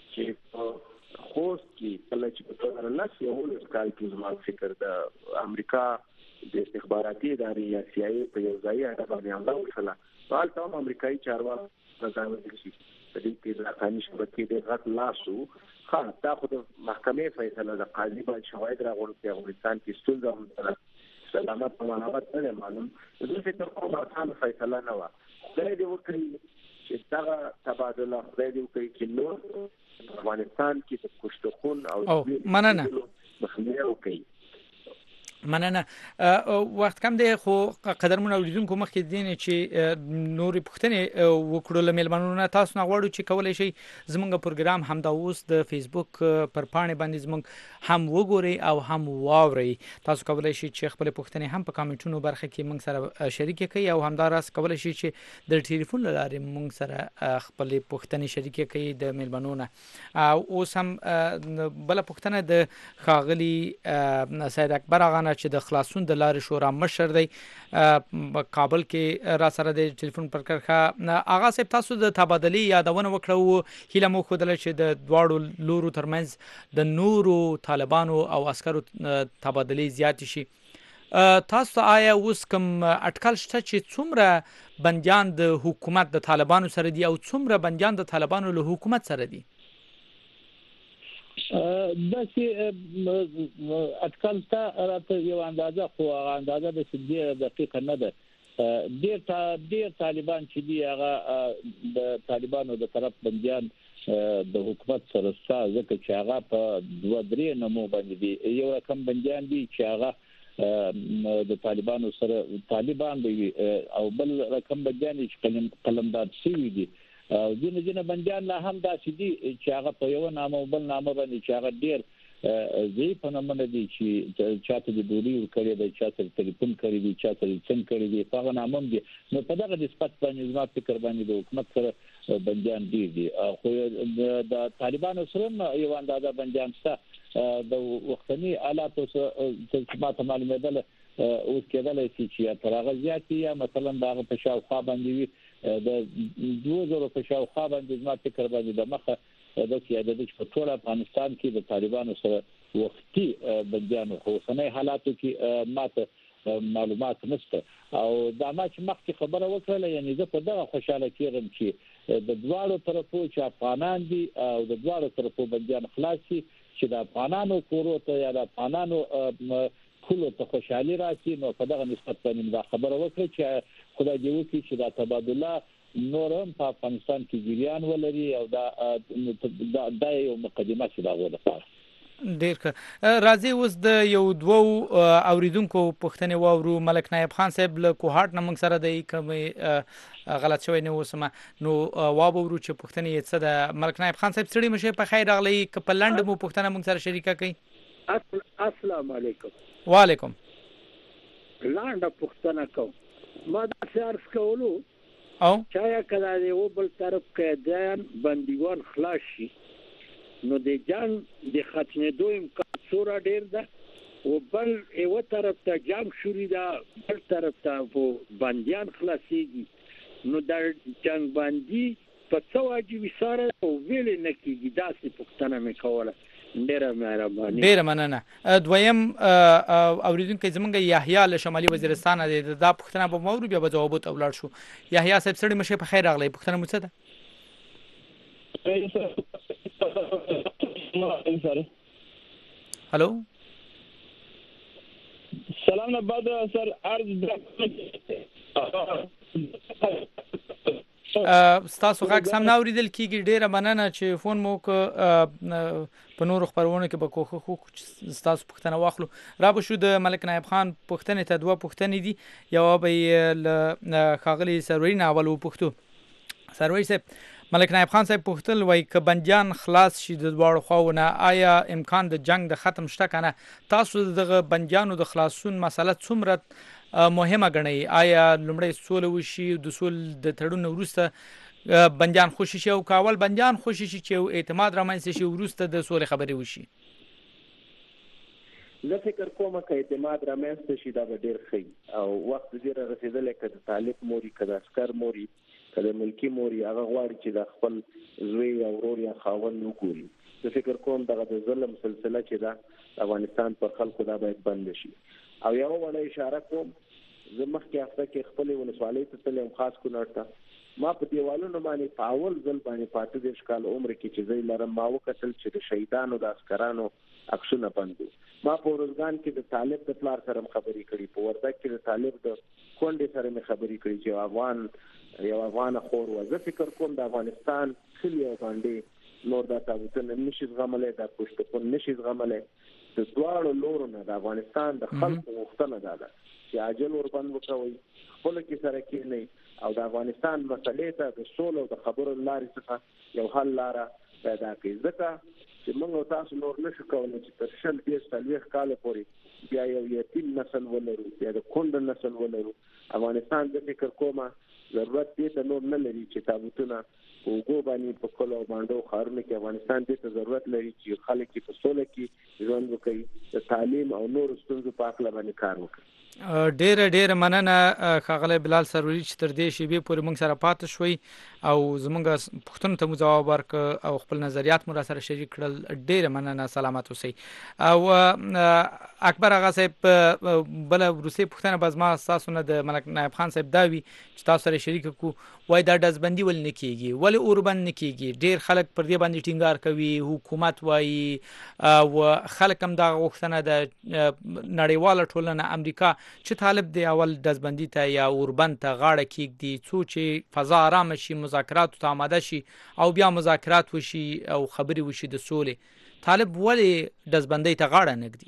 چې خوست کې کله چې په توګه نه سی او کال کې زما فکر د امریکا د استخباراتي ادارې یا سی آی ای په یو ځای اړه باندې عمله وکړه حال ته امریکایي چارواکي راځي چې د دې په ځکاني شبکې د غټ لاسو خا دا خو د محکمې فیصله د قاضي باید شواهد راغونډ کړي افغانستان کې ستونزه هم سلامت په منابت نه معلوم زه فکر کوم آسان فیصله نه و خدای دې وکړي چې دا تبادله خدای دې وکړي چې نور افغانستان کې د کشتخون او مننه مخنیوي وکړي مننه وخت کم دی خو قدرمن اوریدونکو مخکې دین چې نوري پښتنې وکړو لملمنونه تاسو نه غواړو چې کولای شي زموږ پروګرام هم دا اوس د فیسبوک پر پاڼې باندې زموږ هم وګوري او هم واوري تاسو کولای شي چې خپل پښتنې هم په کامنټونو برخه کې موږ سره شریک کړئ او همداراس کولای شي چې د ټلیفون لارې موږ سره خپل پښتنې شریک کړئ د ملمنونه او اوس هم بل پښتنه د خاغلی سید اکبر اغا چې د خلاصون د لارې شورا مشر دی کابل کې را سره د ټلیفون پر کرخه اغا صاحب تاسو د تبادلې یادونه وکړو هیله مو خو دل چې د دواړو لورو ترمنځ د نورو طالبانو او عسکرو تبادلې زیات شي تاسو آیا اوس کوم اټکل شته چې څومره بنديان د حکومت د طالبانو سره دي او څومره بنديان د طالبانو له حکومت سره دي دا چې اټکل تا راته یو اندازه خو اندازه د دې دقیق نه ده ډیر تا ډیر طالبان چې دی هغه د طالبانو د طرف بنديان د حکومت سره ځکه چې هغه په دوه درې نمو باندې دي یو رقم بنديان دي چې هغه د طالبانو سره طالبان دی او بل رقم بنديان چې قلمداد شوی دي او ځینې ځینې بنديان لا هم داسې دي چې هغه په یو نامه او بل نامه باندې چې هغه ډېر ضعیف نمونه دي چې چاته د ډوډۍ ورکړي دي چاته ټلیفون کړی دي چاته څنګه کړی دي په هغه نامه دي نو په دغه نسبت باندې زما فکر باندې د حکومت سره بنديان دي دي خو د طالبانو سره یو اندازه بنديان شته د وختنی آلاتو چې ماته معلومه ده اوس کېدل چې تر هغه زیات یا مثلا دغه په شاوخوا باندې وي د دوه زره په شاوخوا باندې زما فکر باندې د مخه د سیاده د ټول افغانستان کې د طالبانو سره وختي بنديانو خو سنې حالاتو کې ماته معلومات نشته او دا ما چې مخکې خبره وکړه یعنی زه په دغه خوشاله کېږم چې د دواړو طرفو چې افغانان دي او د دواړو طرفو بنديان خلاصي چې د افغانانو کورو ته یا د افغانانو کله ته خوشحالي راشي نو په دغه نسبت باندې دا خبره وکړه چې خدای دې وکړي چې دا تبادله نورم په افغانستان کې جریان ولري او دا د یو مقدمه چې دا غوډه ډیر ښه راځي اوس د یو دوو اوریدونکو پښتنې واورو ملک نایب خان صاحب له کوهاټ نمنګ سره د کوم غلط شوی نه وسمه نو واورو چې پښتنې یې څه د ملک نایب خان صاحب سړي مشه په خیر راغلی کپلند مو پښتنه موږ سره شریکه کوي السلام علیکم وعلیکم لاندې پښتنه کو ما د سیارس کولو او چا کله یو بل طرف کې ځان بنديوان خلاص شي نو د جنگ د ختمېدو امکان څوره ډیر ده او بل یو طرف ته جام شوري ده بل طرف ته بنديان خلاصيږي نو د جنگ بندي په څو واجب سره او ویل نه کیږي داسې پښتنه مې کوله ډیره مهرباني ډیره مننه دویم اوریدونکو زمونږ یحیی له شمالي وزیرستان د دا پښتنه په مورو بیا به جواب ته ولاړ شو. یحیی صاحب سړی مشه په خیر راغلی پښتنه مو څه ده؟ هلو سلام نه بعد سر عرض ستاسو غږ سم نه اوریدل کیږي. ډیره مننه چې فون مو په نورو خبرونو کې به کوخه خو ستاسو پوښتنه واخلو. را به شو د ملک نایب خان پوښتنې ته دوه پوښتنې دي. یو به ل خاغلی سروری نه اول وپوښتو. سروری صاحب ملک نایب خان صاحب پوښتل وای ک بنديان خلاص شي د دواړو خواونه آیا امکان د جنگ د ختم شته کنه؟ تاسو دغه بنديانو د خلاصون مسله څومره مهمه غنئ؟ آیا لمړی سول وشي د سول د تړون وروسته بنديان خوشي شي او کاول بنديان خوشي شي چې اعتماد رامنځته شي وروسته د سول خبري وشي؟ زه فکر کوم چې اعتماد رامنځته شي دا به ډیر ښه او وخت ډیر رسیدلی کړه طالب موري کړه عسكر موري کله ملکی موري هغه غواړي چې د خپل زوی او ورور یا خاوند وګوري. زه فکر کوم دغه د ظلم سلسله چې دا افغانستان پر خلکو دا باید بند شي. او یو وړه اشاره کوم زه مخکې هفته کې خپل ولسوالۍ ته تلم خاص کونړ ته ما په دیوالونو باندې په اول ځل باندې پاتې د ښکال عمر کې چې زه لرم ما وکتل چې د شهیدانو د عسکرانو عکسونه بندو. ما په ورځګان کې د طالب د پلار سره خبرې کړې په وردګ کې د طالب د کونډې سره مې خبرې کړې چې افغان یو افغان خور و. زه فکر کوم د افغانستان کلی او باندې نور د تاسو نشي زغملای د پښتون نشي زغملای د دواړو لورو نه د افغانستان د خلکو غوښتنه ده چې عاجل ور باندې وکوي خپل کې سره کې نه او د افغانستان مسلې ته د سولې او د خبرو لارې څخه یو حل لار پیدا کړي. ځکه چې موږ تاسو نور نشو کولای چې تر شل دیش تلويخ کال پورې بیا یو یتیم نسل ولرو بیا د کونډ نسل ولرو. افغانستان د فکر کومه ضرورت دې ته نور نه لري چې تابوتونه وګو باندې په کلو باندې خارونه کې افغانستان دې ته ضرورت لري چې خلک په سولې کې ژوند وکړي د تعلیم او نور ستونزو په اړه باندې کار وکړي. ډیر ډیر مننه خاغلی بلال سروری چې تر دې شی به پورې موږ سره پاتې شوي او زموږ پښتون ته مو جواب ورک او خپل نظریات مو را سره شریک کړل. ډیر مننه سلامات اوسئ. او اکبر اغا صاحب بل روسي پښتنه بزما تاسو نه د ملک نایب خان صاحب داوی چې تاسو سره شریک کو وای دا دزبندي ول نه کیږي ول اوربند نه کیږي. ډیر خلک پر دې باندې ټینګار کوي حکومت وای او خلک هم دا غوښتنه د نړیواله ټولنه امریکا چې طالب دی اول دزبندي ته یا اوربند ته غاړه کیږي څو چې فضا آرام شي مذاکرات ته آماده شي او بیا مذاکرات وشي او خبري وشي د سولې. طالب ولې دزبندي ته غاړه نګدي؟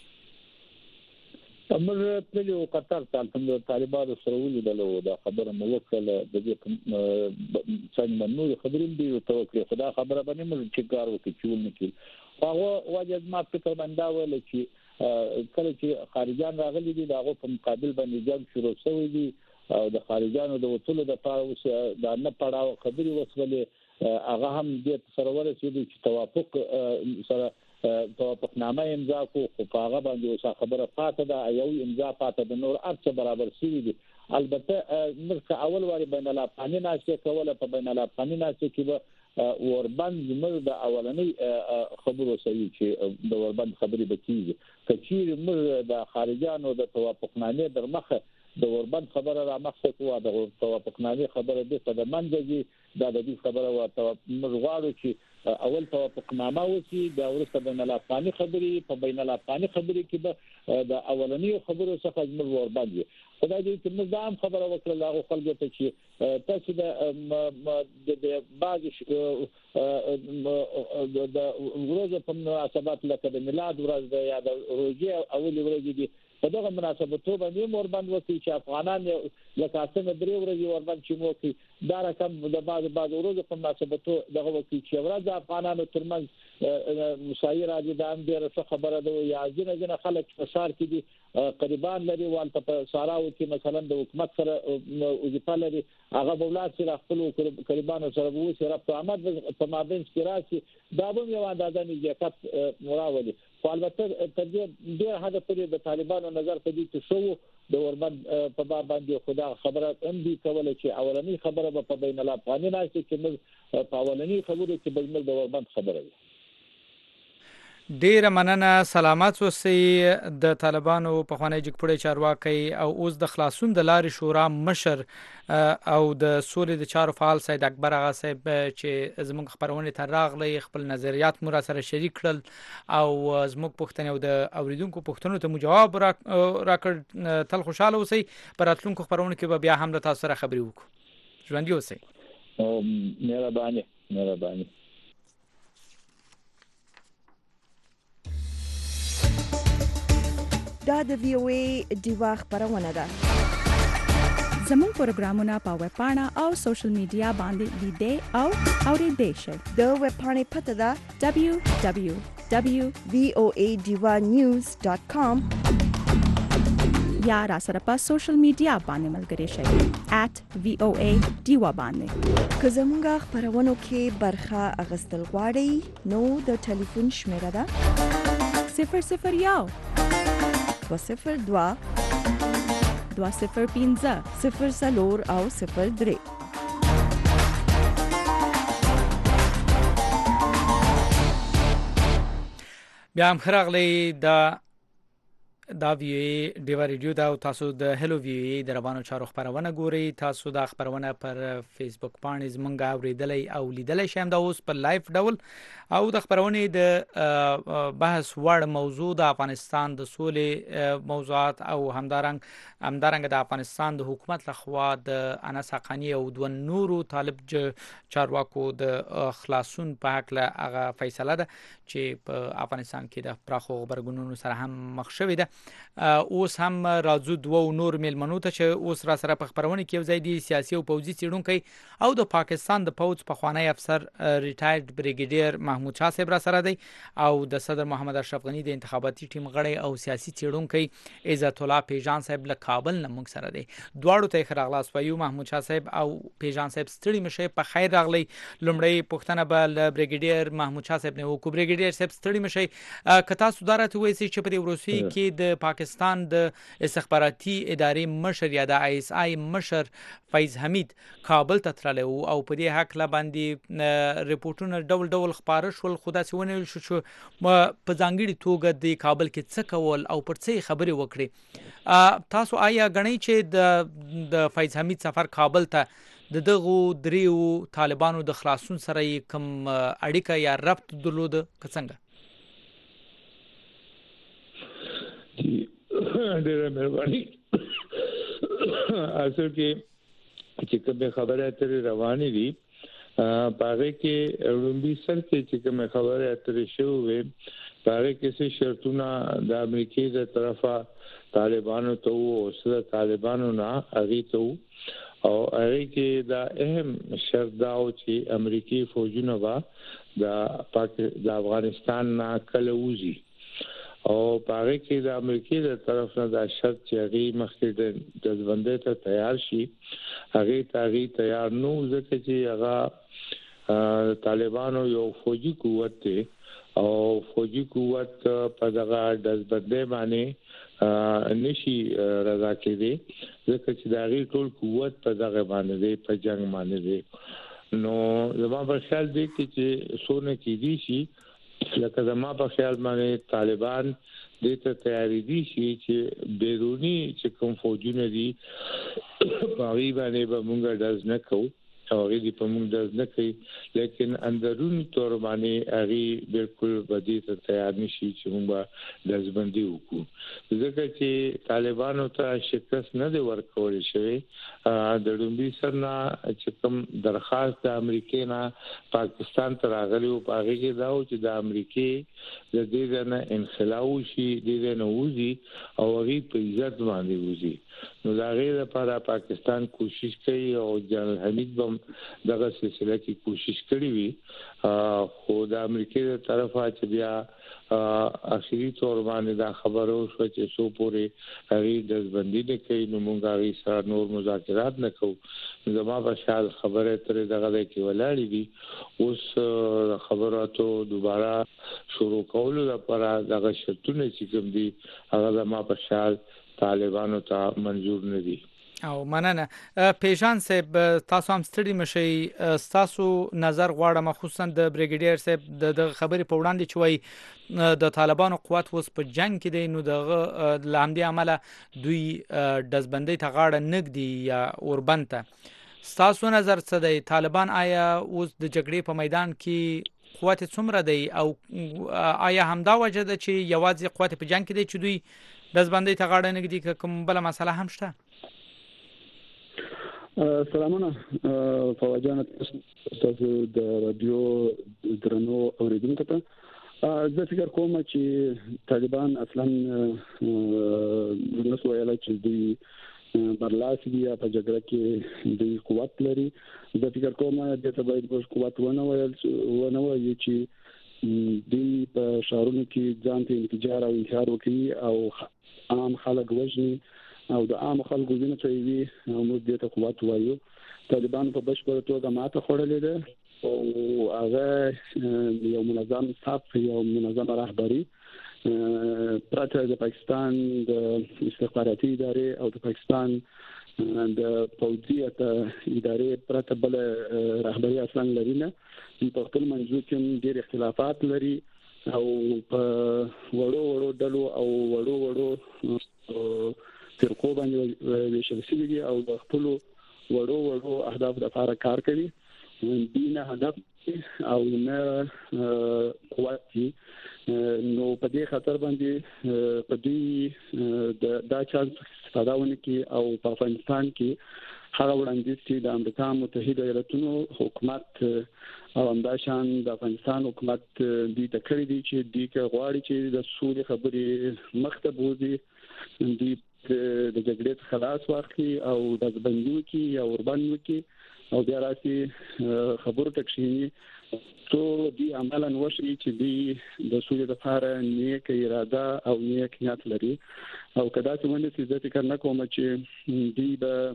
موږ تلو قطر ته طالبانو سره ولیدل او دا خبره مو وکړه د دې څنګه نو خبرې دی او توکل خدا خبره باندې موږ چې کار وکړو چې ولنکل هغه وجه ما فکر باندې ول چې کله چې خارجان راغلي دي داغه په مقابل باندې جنگ شروع شوی دی او د خارجانو د وټولو د پاره دا نه پړاو خبري وسولې هغه هم د سره ورسېدي چې توافق سره توافقنامه امضا کو خو هغه باندې اوسه خبره پاتې ده یو امضا پاتې ده نور ارڅ برابر شوی دي. البته مرکه اول واری بین الافغاني ناشته کوله په بین الافغاني ناشته کې به وربند موږ د اولنۍ خبرو سوي چې د وربند خبرې بکیږي کچیر موږ د خارجانو د توافقنامه در مخه د وربند خبره را مخه کوه د توافقنامه خبره د منځګي دا د دې خبره ورته موږ غواړو چې اول توافقنامه وسی د ورسته بین الافغاني خبرې په بین الافغاني خبرې کې به د اولنۍ خبرو څخه موږ وربند خدای دې چې موږ هم خبره وکړه لاغه خلکو ته چې تاسو د د بعض د ورځې په مناسبت لکه د میلاد ورځ د یا د روزي اول ورځ دي په دغه مناسبتو باندې موربند وکړي چې افغانان لکه څنګه درې ورځې وربند چې مو کې دا رقم د بعض بعض ورځې په مناسبتو دغه وکړي چې ورځ افغانانو ترمنځ مسایر دي دا هم ډېره خبره ده یا ځینې ځینې خلک په ښار کې دي قریبان لري والته په ساراو کې مثلا د حکومت سره وظیفه لري هغه بولات سره خپل قریبانو سره وو سره په عمد په مابین کې راشي دا به یو اندازه نزدېکت مراولي خو البته تر دې ډېر حد پورې د طالبانو نظر په دې کې شو د وربند په باب باندې خدا خبره هم دي کوله چې اولنی خبره په بین الافغاني ناشته کې موږ په اولنی خبره کې بین د وربند خبره ده. ډیره مننه، سلامات اوسئ. د طالبانو په خوانی جګپړې چارواکي او اوس د خلاصون د لارې شورا مشر او د سولې د چارو فعال سید اکبر اغا صاحب چې زموږ خبرونه ته راغلي خپل نظریات مو را سره شریک کړل او زموږ پوښتنه او د اوریدونکو پوښتنو ته جواب راکړ. تل خوشاله اوسئ. پر راتلونکو خبرونه کې به بیا هم د تاسو سره خبرې وکړو. ژوندي اوسئ. مهرباني مهرباني. دا د وی او ای دیوا خبرونه ده. زموږ پروګرامونه په ویب پاڼه او سوشل میډیا باندې لیدئ او اوریدئ شئ. د ویب پاڼې پته ده دبلیو دبلیو دبلیو ډاٹ وی او ای دیوا نیوز ډاٹ کام یا را سره په سوشل میډیا باندې ملګری شئ ایٹ وی او ای دیوا باندې. که زموږ خبرونو کې برخه اغستل غواړئ نو د ټلیفون شمیره ده صفر صفر یو دو صفر دو دو صفر پنځه صفر څلور او صفر درې. بیا هم خراغلی دا دا وی او ای ډیوا ریډیو دا او تاسو د هلو وی او ای د روانو چارو خبرونه ګوري. تاسو دا خبرونه پر فیسبوک باندې زمونږ اوریدلای او لیدلای شئ د اوس په لایف ډول او د خبرونه د بحث وړ موضوع د افغانستان د سولې موضوعات او همدارنګ همدارنګ د افغانستان د حکومت لخوا د انس حقانی او د نورو طالب چارواکو د خلاصون په حق له هغه فیصله ده چې په افغانستان کې د پراخو خبرګونونو سره هم مخ شوې ده. اوس هم راځو دوه نور میلمنو ته چې اوس را سره په خبرونه کې یو ځای دي سیاسي او پوځي څېړونکي او د پاکستان د پوځ په خوانی افسر ریټایرډ بریګیډیر محمود شاه صاحب را سره دی او د صدر محمد اشرف غنی د انتخاباتي ټیم غړی او سیاسي څېړونکي عزت الله پیجان صاحب له کابل نه موږ سره دی. دواړو ته ښه راغلاست وایو. محمود شاه صاحب او پیجان صاحب ستړي مشه په خیر راغلی. لومړی پوښتنه به له بریګیډیر محمود شاه صاحب نه وکړو. بریګیډیر صاحب ستړي مشه که تاسو دا راته وایئ چې په روسي کې د پاکستان د استخباراتي ادارې مشر یا د آی اس آی مشر فیض حمید کابل ته تللی او په دې حق لا باندې ریپورتونه ډول ډول خبره شول خو داسې ونیول شو چې په ځانګړي توګه د کابل کې څه کول او پر څه خبرې وکړي. تاسو آیا غنئ چې د د فیض حمید سفر کابل ته د دغو دریو طالبانو د خلاصون سره کوم اړیکه یا ربط درلود که څنګه؟ ډیره مهرباني. اصل کې چې کومه خبره اترې روانې دي پاره کې لومبي سر کې چې کومه خبره اترې شوې پاره کې څه شرطونه د امریکای د طرفه طالبانو ته او سره طالبانو نه اغي ته او اغي کې دا اهم شرط دا او چې امریکای فوجونه وا د پاک د افغانستان نه کله وځي او پاره کې د امریکای د طرف نه دا شرط چې هغه مخکې د ځوندې ته تیار شي هغه تاغي تیار نو ځکه چې هغه طالبانو یو فوجي قوت ته او فوجي قوت په دغه د ځبندې باندې نشي رضا کېدی ځکه چې دا غي ټول قوت په دغه باندې دی په جنگ باندې دی. نو زما په خیال دی چې سونه کې دي شي لکه زما په خیال باندې طالبان دې ته تیاری دي چې بیرونی چې کوم فوجونه دي باغی باندې به موږ داز نه کوو او هغه دې په موږ داز نه کوي لیکن اندرونی تور باندې هغه بالکل بدی ته تیار نشي چې موږ داز بندي وکړو ځکه چې طالبانو ته شکست نه دی ورکول شوی. د لومبي سرنا چې کوم درخواست د امریکای نه پاکستان ته راغلی او هغه کې دا و چې د امریکای د دې نه انخلاو شي د دې نه وځي او هغه په عزت باندې وځي. نو دا غیر لپاره پاکستان کوشش کوي او جنرال حمید بم دغه سلسله کې کوشش کړې وي خو د امریکای د طرفه چې بیا اخیری تور باندې دا خبرو شو چې سو پورې هغه د ځبندي نه کوي نو موږ هغه سره نور مذاکرات نه کوو زما په شال خبره ترې دغه کې ولاړې دي اوس خبراتو دوباره شروع کولو لپاره دغه شرطونه چې کوم دي هغه زما په شال طالبانو ته منظور نه دي او مننه پیژان صاحب تاسو هم ستړي مشي تاسو نظر غواړم خصوصا د بریګیډیر صاحب د خبرې په وړاندې چوي د طالبانو قوت اوس په جنگ کې دي نو دغه لامدي عمله دوی دزبندۍ ته غاړه نګدي یا اوربنته تاسو نظر څه دی طالبان آیا اوس د جګړې په میدان کې قوت څومره دی او آیا همدا وجه ده چې یوازې قوت په جنگ کې دي چې دوی دزبندۍ ته غاړه نګدي کوم بل مسله هم شته سلامونه فواجان تاسو د رادیو درنو اوریدونکو ته زه فکر کوم چې طالبان اصلا نسو ویلای چې دوی برلاسی دي په جګړه کې دوی قوت لري زه فکر کوم د ته باید په قوت ونه ویل ونه وایي چې دوی په شهرونو کې ځان ته انفجار او انتحار وکړي او عام خلک وژني او د عام خلکو وینې ته وي موږ دې ته قوت وایو طالبان په بشپړ توګه ماته خوړلې ده او هغه یو منظم صف یو منظم رهبری پرته د پاکستان د استخباراتي ادارې او د پاکستان د پوځي ادارې پرته بل رهبری اصلا لري نه په خپل منځو کې ډېر اختلافات لري او په وړو وړو ډلو او وړو وړو فرقو باندې ویشل شوي دي او د خپل وړو وړو اهداف لپاره کار کوي دینه هدف او نه قوت نو په دې خاطر باندې په دې د دا چانس استفاده ونکي او په افغانستان کې هغه وړاندیز چې د امریکا متحده ایالاتونو حکومت او همداشان د افغانستان حکومت دې تکړه دي چې دې غواړي چې د سولې خبرې مخته بوزي دې د جګړې خلاص واخلي او د ځبندیو کې یا اوربانو کې او بیا راسي خبرو تکشینی تو دی عملاً وشي چې دی د سولې لپاره نیک اراده او نیک نیت لري او کدا چې موږ څه ذکر نه کوم چې دی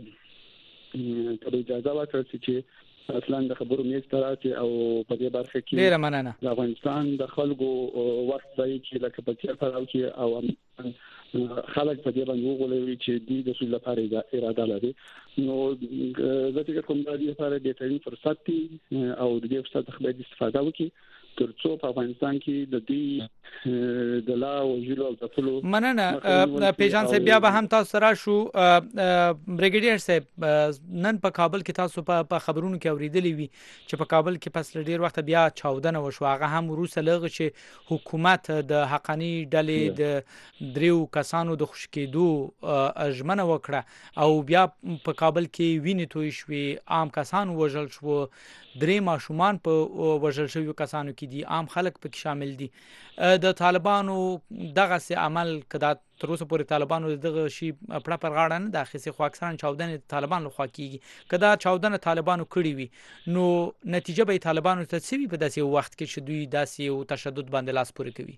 به ته اجازه ورکړئ چې اصلا د خبرو میز تراتي او په دې برخه کې ډیر مننه د افغانستان د خلکو وخت ځای چې لکه په تیر فراو کې او خلک په دې باندې وغولوي چې دوی د سولې لپاره اراده لري نو زه فکر کوم دا د لپاره د ترين فرصت دی او د دې فرصت څخه باید استفاده وکړي ترڅو په افغانستان کې د دې د لا او جلو او تفلو مننه پیژان صاحب بیا به هم تاسو سره شو بریګیډیر صاحب نن په کابل کې تاسو په خبرونو کې اوریدلې وي چې په کابل کې پس ډیر وخت بیا چاودنه وشو هغه هم روسه لغه چې حکومت د حقانی ډلې د دریو کسانو د خوشکېدو اجمنه وکړه او بیا په کابل کې وینې توی شوې عام کسان وژل شو درې ماشومان په وژل شویو کسانو کې دي عام خلک پکې شامل دي د طالبانو دغه سي عمل کدا تر اوسه پورې طالبانو دغه شی پړه پر غاړه نه داخسي خو اکثرا چاودنه طالبان لخوا کیږي کدا چاودنه طالبانو کړی وي نو نتیجه به طالبانو ته څه وي په داسې وخت کې چې دوی داسې او تشدد باندې لاس پورې کوي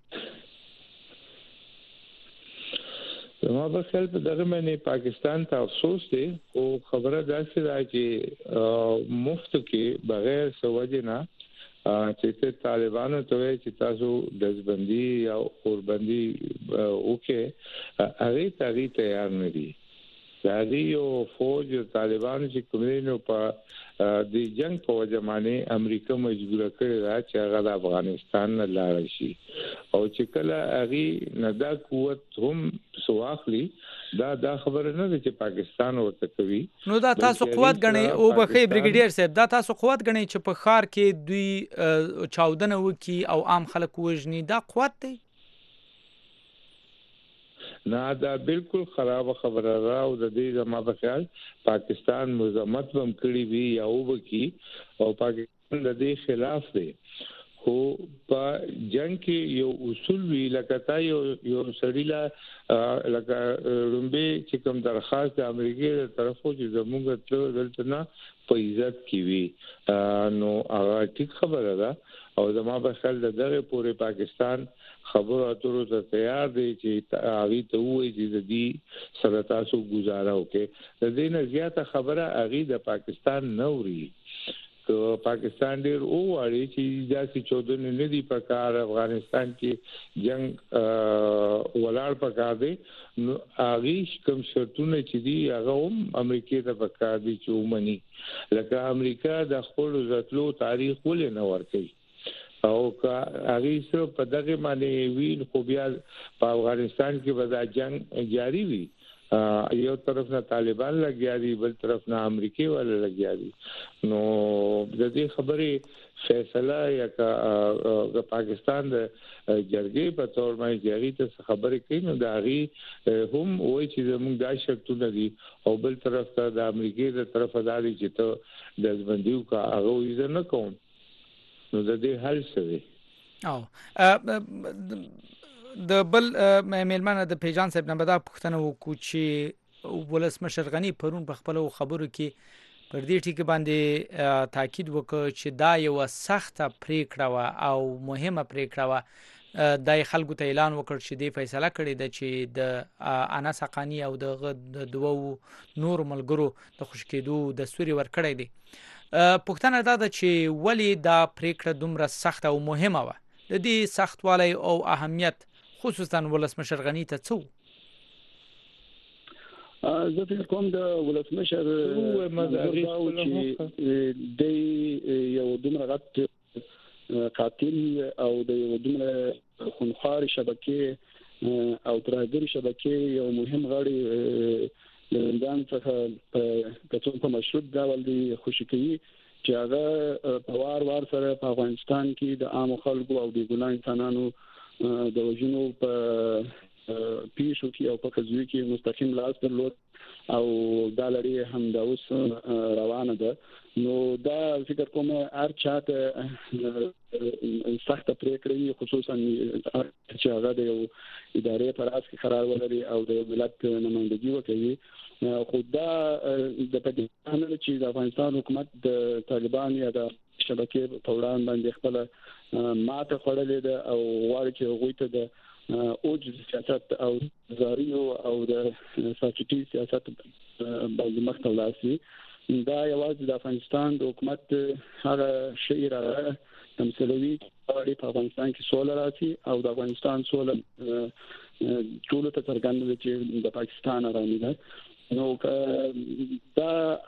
ما په خپل په دغه باندې پاکستان ته افسوس دی او خبره داسې ده چې مفت کې بغیر سوجنا چې طالبانو ته چې تاسو دزبندي او اوربندي اوکه هغه تاغي تیار نه دي هغه یو فوج طالبانو چې کومینو په د جنگ په وجمانه امریکا مجبور کړی دا چې هغه د افغانستان نه لاړ شي او چې کله هغه نه دا قوت هم سواخلی دا دا خبره نه ده چې پاکستان ورته کوي نو دا تاسو قوت غني او بخې بریګیډیر صاحب دا تاسو قوت غني چې په خار کې دوی چاودنه وکي او عام خلک وژني دا قوت دی نه دا بالکل خراب خبره را او د دې زما په خیال پاکستان مزمت هم کړی وی یا وبکی او پاکستان د دې خلاف دی خو په جنگ کې یو اصول وی لکه تا یو یو سړیلا لکه رومبه چې کوم درخواست د امریکای تر طرفو چې زموږ ته دلته نه په عزت کې وی نو هغه ټیک خبره ده او زما په خیال دغه پورې پاکستان خبرو اترو ته تیار دی چې هغه ته وایي چې د دې سره تاسو گزاره وکړي د دې نه زیاته خبره هغه د پاکستان نوري که پاکستان ډیر او اړي چې داسې چودنه نه دی په کار افغانستان کې جنگ ولاړ پکار دی نو هغه کوم شرطونه چې دی هغه هم امریکای ته پکار دي چې ومني لکه امریکا د خپل ځاتلو تاریخ ولې نه ورکړي او کا هغه سره په دغه باندې ویل خو بیا په افغانستان کې ودا جنگ جاری وي یو طرف نه طالبان لګیا دي بل طرف نه امریکای ولا لګیا دي نو د دې خبرې فیصله یا کا پاکستان د جرګې په تور باندې جاری ته خبرې کوي نو دا غي هم وایي چې موږ دا شرطونه دي او بل طرف ته د امریکای د طرف اداري چې ته د ځبندیو کا هغه یې نه کوم نو د دې حل څه او د بل میلمانه د پیجان صاحب نه بدا پښتنه وکړو چې ولسمشر غنی پرون په خپل خبرو کې پر دې ټکی باندې تاکید وکړ چې دا یو سخته پریکړه و او مهمه پریکړه و د خلکو ته اعلان وکړ چې د فیصله کړې ده چې د انس حقانی او د دوو نور ملګرو د خوشکېدو د سوري ورکړې دي پښتنه دا ده چې ولی دا پریکړه دومره سخته او مهمه و د دې سختوالی او اهمیت خصوصا ولسمشر غنی ته څو زه فکر کوم د ولسمشر د یو دومره غټ قاتل او د یو دومره خونخوار شبکې او ترهګر شبکې یو مهم غړی لندن څخه په څو په مشروط ډول دی خوشی کوي چې هغه په وار وار سره په افغانستان کې د عام خلکو او د ګناه انسانانو د وژنو په پیښو کې او په قضیو کې مستقیم لاس درلود او دا لري هم د اوس روانه ده نو دا فکر کوم هر چاته سخت پریکړې خصوصا چې هغه د ادارې پر اساس قرار ولري او د ملت نمائندګي وکړي خو دا د پاکستان چې د افغانستان حکومت د طالبان یا د شبکې په وړاندې باندې خپل ماته خړلې ده او غواړي چې هغه ته د اوج سیاست او زاریو او د ساکټي سیاست باندې مخته لاسي دا یوازې د افغانستان د حکومت هغه شعر تمثيلوي چې په افغانستان کې سوله راسي او د افغانستان سوله ټول ته څرګنده چې د پاکستان رامي ده نو دا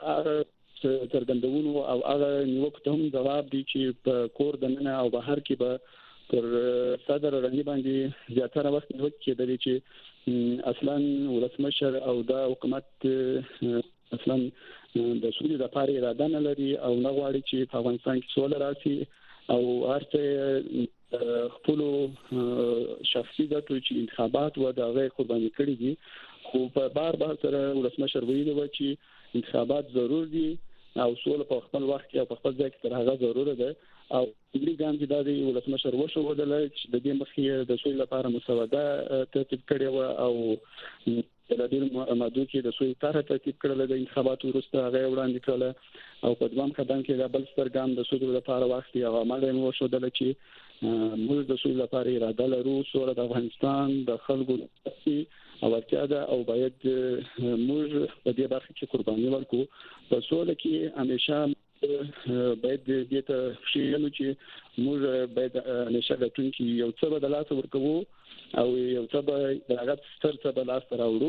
څرګندونو او هغه نیوکه هم جواب دي چې په کور دننه او بهر کې به پر صدر رنګي باندې زیاتره وخت نیوکه کېدلې چې اصلا ولسمشر او د حکومت اصلا د سولې لپاره اراده نه لري او نه غواړي چې په افغانستان کې سوله راسي او هرڅه خپل شخصي ګټو چې انتخابات و د غیر قرباني کړی دي خو په بار بار سره ولسمشر ویلي و چې انتخابات ضرور دي او سوله په خپل وخت کې او په خپل ځای کې تر هغه ضروره ده او دې ګام چې د ولسمشر وشو ودل چې د دې مخې د سولې لپاره مسوده ترتیب کړي و او د دې ماده کې د سولې طرح ترتیب کړل د انتخاباتو وروسته هغه وړاندې کړل او په دوام قدم کې د بل ستر ګام د سولې لپاره وخت یې عمل مو شو دل چې موږ د سولې لپاره اراده لرو سوله د افغانستان د خلکو او ورته ده او باید موږ په دې برخه کې قرباني ورکړو په سوله کې همیشه باید دې ته شیلو چې موږ باید همیشه د ټون کې یو څه بدل لاس ورکوو او یو څه به هغه ستر څه به لاس راوړو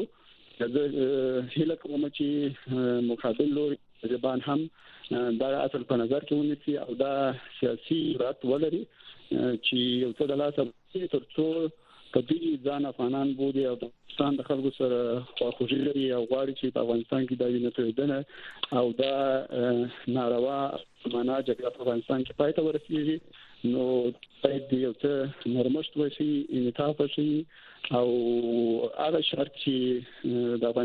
چې هله کوم چې مقابل لوري ځبان هم دا اصل په نظر کې ونیسي او دا سیاسي رات ولري چې یو څه د لاس ترڅو کدی ځان افغانان بودي او د افغانستان د خلکو سره خواخوږي لري او غواړي چې په افغانستان کې د وینې تویدنه او دا ناروا معنا جګړه په افغانستان کې پای ته ورسیږي نو باید یو څه نرمښت وشي انعطاف وشي او هغه شرط چې د افغانستان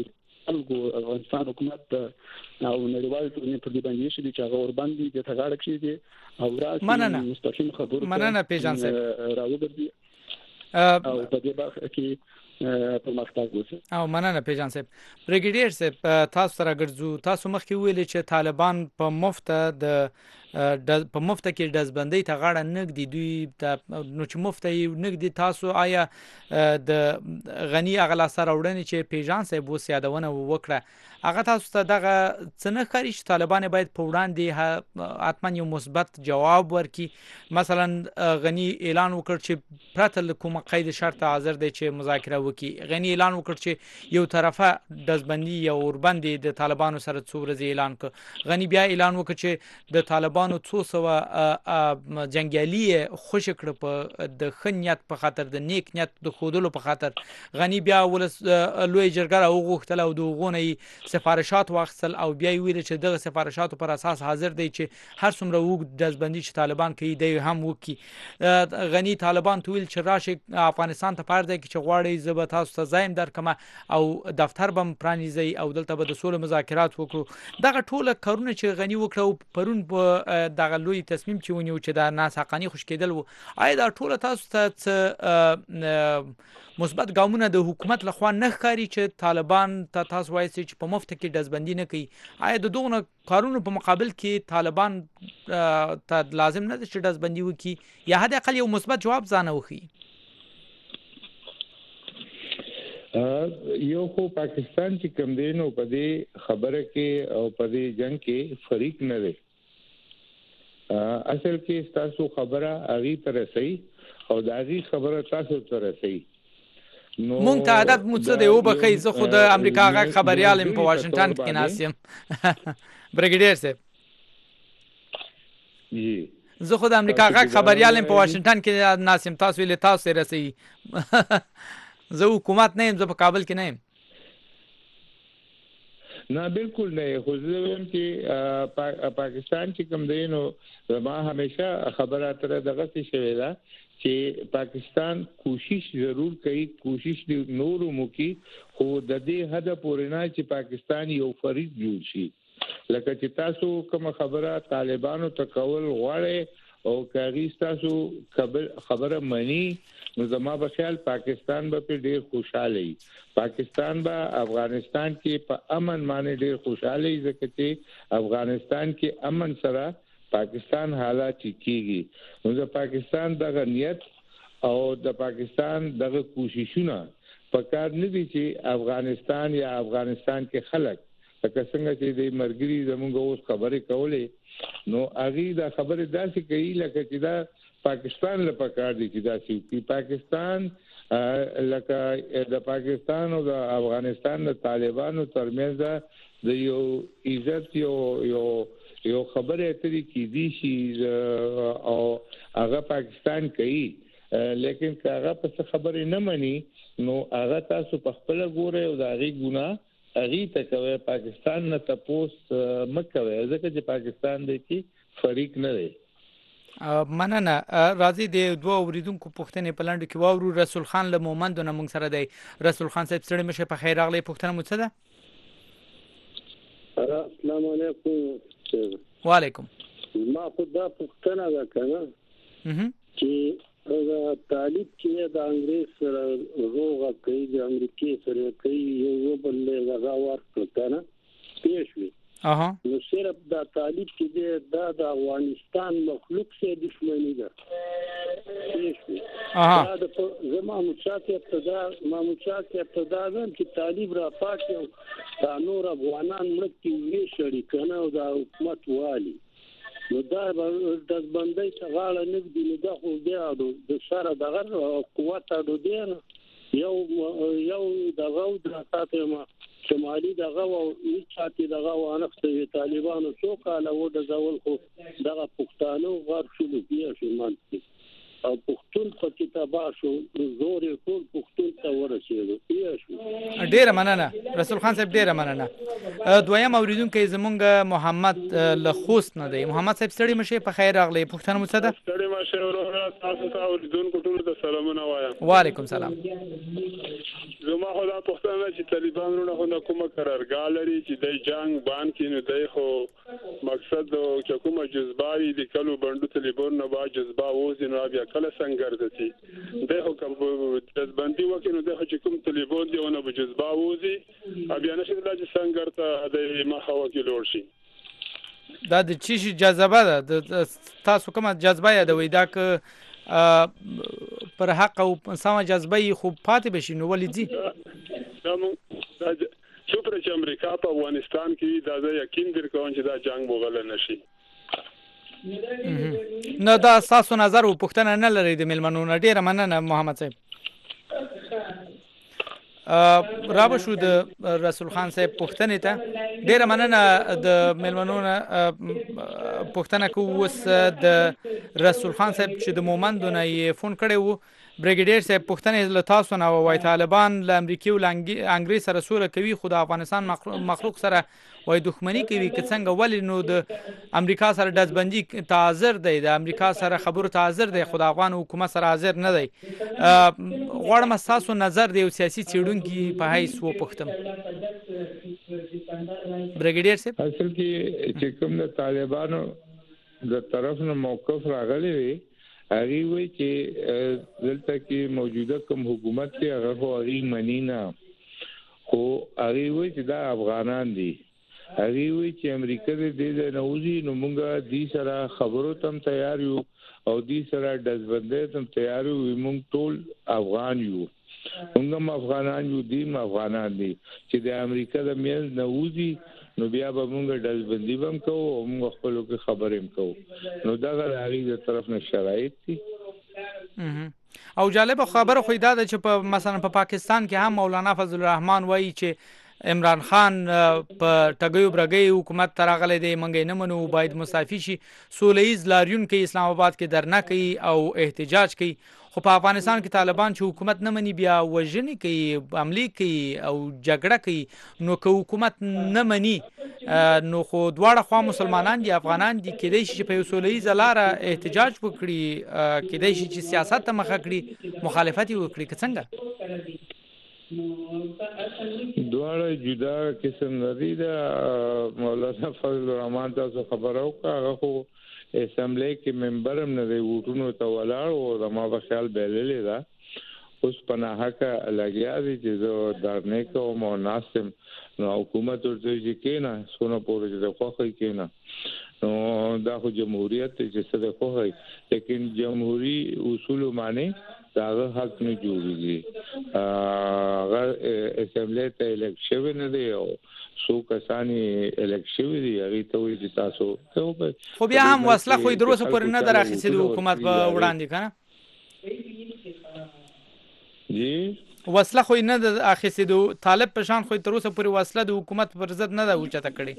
خلکو افغانستان حکومت او نړیوال ټولنې پر دې باندې چې چې هغه ور باندې د تغاړه کړی دي او راځي مستقیم خبرو مننه پیژان صاحب راوګرځي او په دې برخه کې په مختګ وسی او مننه پیژان صاحب بریګیډیر صاحب تاسو سره ګرځو تاسو مخکې ویل چې طالبان په مفته د په مفته کې دزبندۍ ته غاړه نګدي دوی نو چې مفته یې نګدي تاسو آیا د غنی اغلا سره وړنې چې پیژان صاحب وسیادونه وکړه هغه تاسو ته دغه څنګه کاری چې طالبان باید په وړاندې حتما یو مثبت جواب ورکړي مثلا غنی اعلان وکړ چې پرته کومه قید شرط حاضر دی چې مذاکره وکړي غنی اعلان وکړ چې یو طرفه دزبندي یا اوربندي د طالبانو سره څو ورځې اعلان کړ غنی بیا اعلان وکړ چې د طالبانو څو سو جنگیالي خوش کړ په د خنیت په خاطر د نیک نیت د خودلو په خاطر غنی بیا ولس لوی جرګه او غوښتل او دغونه سفارشات واخصل او بیا ویل چې دغه سفارشاتو پر اساس حاضر دی چې هر څومره وګ دزبندي چې طالبان کوي دی هم وکي غنی طالبان تویل چې راشه افغانستان ته پاره دی چې غواړي زبط تاسو ته زایم در کما او دفتر بم پرانیزي او دلته به د سول مذاکرات وکړو دغه ټوله کارونه چې غنی وکړو پرون په دغه لوی تصمیم چې ونیو چې د ناسحقانی خوش کېدل وو آیا دا ټوله تاسو ته مثبت ګامونه د حکومت لخوا نه ښکاري چې طالبان ته تاسو وایي چې په مفت کې دزبندي نه کوي آیا د دوغه کارونو په مقابل کې طالبان ته لازم نه چې دزبندي وکړي یا حد اقل یو مثبت جواب ځانه وخی یو خو پاکستان چې کم دینو په دې خبره کې او په دې جنگ کې فریق نه دی اصل کې تاسو خبره اغي تر سي او د اغي خبره تاسو تر سي نو مونږ ته عادت مو څه دی او بخې زه خو د امریکا غا خبريال په واشنگټن کې ناسم بریګیډیر صاحب جی زه خو د امریکا غا خبريال په واشنگټن کې ناسم تاسو له تاسو رسي زه حکومت نه يم زه په کابل کې نه يم نه بالکل نه خو زه ویم چې پاکستان چې کوم دی نو ما همیشه خبره تر دغه څه شوی دا چې پاکستان کوشش ضرور کوي کوشش دی نور مو کی خو د دې هدف پورې نه چې پاکستان یو فریق جوړ شي لکه چې تاسو کوم خبره طالبانو ته کول غواړي او کاغی تاسو خبره مانی نو زما په خیال پاکستان به په ډیر خوشاله وي پاکستان به افغانستان کې په امن باندې ډیر خوشاله وي ځکه چې افغانستان کې امن سره پاکستان حالات کیږي نو د پاکستان دغه نیت او د پاکستان دغه کوششونه پکار نه دي چې افغانستان یا افغانستان کې خلک لکه څنګه چې د مرګري زموږ اوس خبرې کولې نو اغي دا خبره داسې کوي لکه چې دا پاکستان له پکار دي چې دا چې پاکستان لکه د پاکستان او د افغانستان د طالبانو ترمنځ د یو عزت یو یو یو خبره اترې کې دي شي او هغه پاکستان کوي لیکن هغه په خبره نه مانی نو هغه تاسو په خپل ګوره او د هغه ګناه هغه ته کوي پاکستان نه تاسو مکوي ځکه چې پاکستان د کې فریق نه دی مننه راځي د دوه اوریدونکو پوښتنې په لاندې کې واورو رسول خان له مومند نه موږ سره دی رسول خان صاحب سره مشه په خیر راغلی پوښتنه مو څه ده السلام علیکم وعلیکم ما خدا پښتنه دا کنه چې طالب چې د انګريز سره روغه کوي د امریکای سره کوي یو بل له غواړ کنه پیښوي اها نو صرف دا طالب چې د د افغانستان مخلوق سره دښمنی ده پیښوي اها دا زما مشاکل ابتدا ما مشاکل ابتدا چې طالب را پاتې دا نور افغانان ملک کې شړي کنه او د حکومت والی نو دا د بندي څغاله نګدي نو دا خو بیا د سره دغه قوت د دین یو یو دغه د ساتي ما شمالي دغه او ساتي دغه وانخته طالبانو څو کاله و د ځول خو دغه پښتانو غر شلو بیا شمال او پښتون په کتابه شو زور ټول پښتون ته ورسېدو بیا شو ډیره مننه رسول خان صاحب، ډیره مننه. دویم اوریدونکو زمونږ محمد له خوست نه دی. محمد صاحب ستړي مشه، په خیر راغلی. پوښتنه مو څه ده؟ ستړي مشه ورونه تاسو ته اوریدونکو ټول ته سلامونه وایم. وعلیکم سلام. زما خو دا پوښتنه چې طالبان ورونه خو کومه قرارګاه لري چې د جنگ باندې کینو دی، خو مقصد چې کومه جذباوي د کلو بندو طالبان نه با جذبا وځي نو بیا کله څنګه ګرځي دی، خو کوم جذبندي وکینو دی چې کوم طالبان دی ونه به جذبا وځي بیا نشي د څنګه ګرځي د مخه وکیلور شي. دا د چی شي جذبه ده؟ تاسو کومه جذبه یادوي؟ دا که پر حق او سم جذبه خو پاتې بشي نو ولې دي؟ دا مو څومره چې امریکا په افغانستان کې دا یقین درکوم چې دا جنگ مغل نشي. نو دا تاسو نظر او پوښتنه نه لري د ملمنو نه. ډیره مننه محمد صاحب. رابه شو د رسول خان صاحب پوښتنې ته ډیره مننه. د ملمنو نه پوښتنه کوو اوس د رسول خان صاحب چې د مومندو نه یې فون کړی وو. بریګیډیر صاحب پوښتنه له تاسو نه وای طالبان له امریکای او انګریز سره سوله کوي خو د افغانستان مخلوق سره وای دښمنی کوي، که څنګه ولې نو د امریکا سره دزبندي تعذر دی، د امریکا سره خبرو تعذر دی خو د افغان حکومت سره حاضر نه دی. غواړم تاسو نظر دی او سیاسي څېړونکي په حیث و پوښتم. بریګیډیر صاحب اصل کې چې کوم د طالبانو د طرف نه موقف راغلی وي هغه وی چې دلته کې موجوده کوم حکومت کې هغه خو هغه منی نه، خو هغه وی چې دا افغانان دي. هغه وی چې امریکا دې د نوځي نو موږ دې سره خبرو تم تیار یو او دې سره دزبندې تم تیار یو، موږ ټول افغان یو، موږ افغانان یو، دې افغانان دي چې د امریکا د میز نوځي نو بیا به موږ دزبندي هم کوو او موږ خپل کې خبرې هم کوو. نو دا غواړي د طرف نه شرایط دي. او جالب خبره خو دا ده چې په مثلا په پاکستان کې هم مولانا فضل الرحمن وایي چې عمران خان په ټګیو برګي حکومت تراغله دی، منګې نه منو باید مصافي شي. سولهیز لاریون کې اسلام آباد کې درنه کوي او احتجاج کوي، خو په افغانستان کې طالبان چې حکومت نه مني بیا وژنې کوي، عملی کوي او جګړه کوي. نو که حکومت نه مني نو خو دواړه خوا مسلمانان دي، افغانان دي، کېدای شي په یو سولهیز لاره احتجاج وکړي، کېدای شي چې سیاست ته مخه کړي، مخالفت وکړي. که څنګه دواړه جدا قسم لري. دا مولانا فضل الرحمن تاسو خبرو کا هغه خو اسمبلی کې ممبر هم نه دی، ووټونو ته ولاړ او زما په خیال بیللې ده. اوس پناه کا لګیا دي چې زه درنه کوم او ناسم نو حکومت ورته چې کینا سونه پورې چې خوخه کینا نو دا خو جمهوریت چې څه ده خوخه، لیکن جمهوری اصول معنی دا حق نه جوړیږي. هغه اسمبلی ته الیکشن نه دی او سو کسانی الیکشن دی هغه ته وي چې تاسو خو بیا هم وسله خو دروسه پر نه دراخې د حکومت په وړاندې کنه جی وسله خو نه د اخیسې د طالب په شان خو تر اوسه پورې وسله د حکومت پر ضد نه ده اوچته کړې.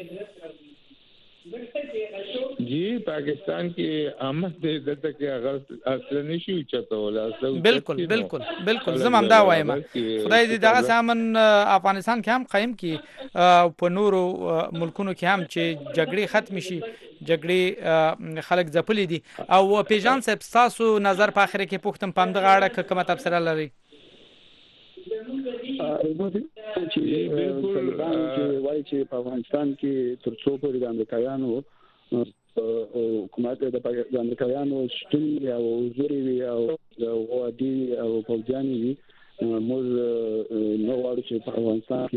جی پاکستان کې آمد دې دته کې هغه اصل نشي اوچته ولا بالکل بالکل بالکل زم هم دا وایم خدای دې دا سامن افغانستان کې هم قائم کی په نورو ملکونو کې هم چې جګړې ختم شي، جګړې خلک ځپلې دي. او پیژان صاحب تاسو نظر په اخر کې پوښتم پام د غاړه کومه تفسیر لري؟ چې بالکل وایي چې په افغانستان کې تر څو پورې د امریکایانو حکومت د امریکایانو شتون او حضور وي او وادي او فوجان وي، موږ نو غواړو چې په افغانستان کې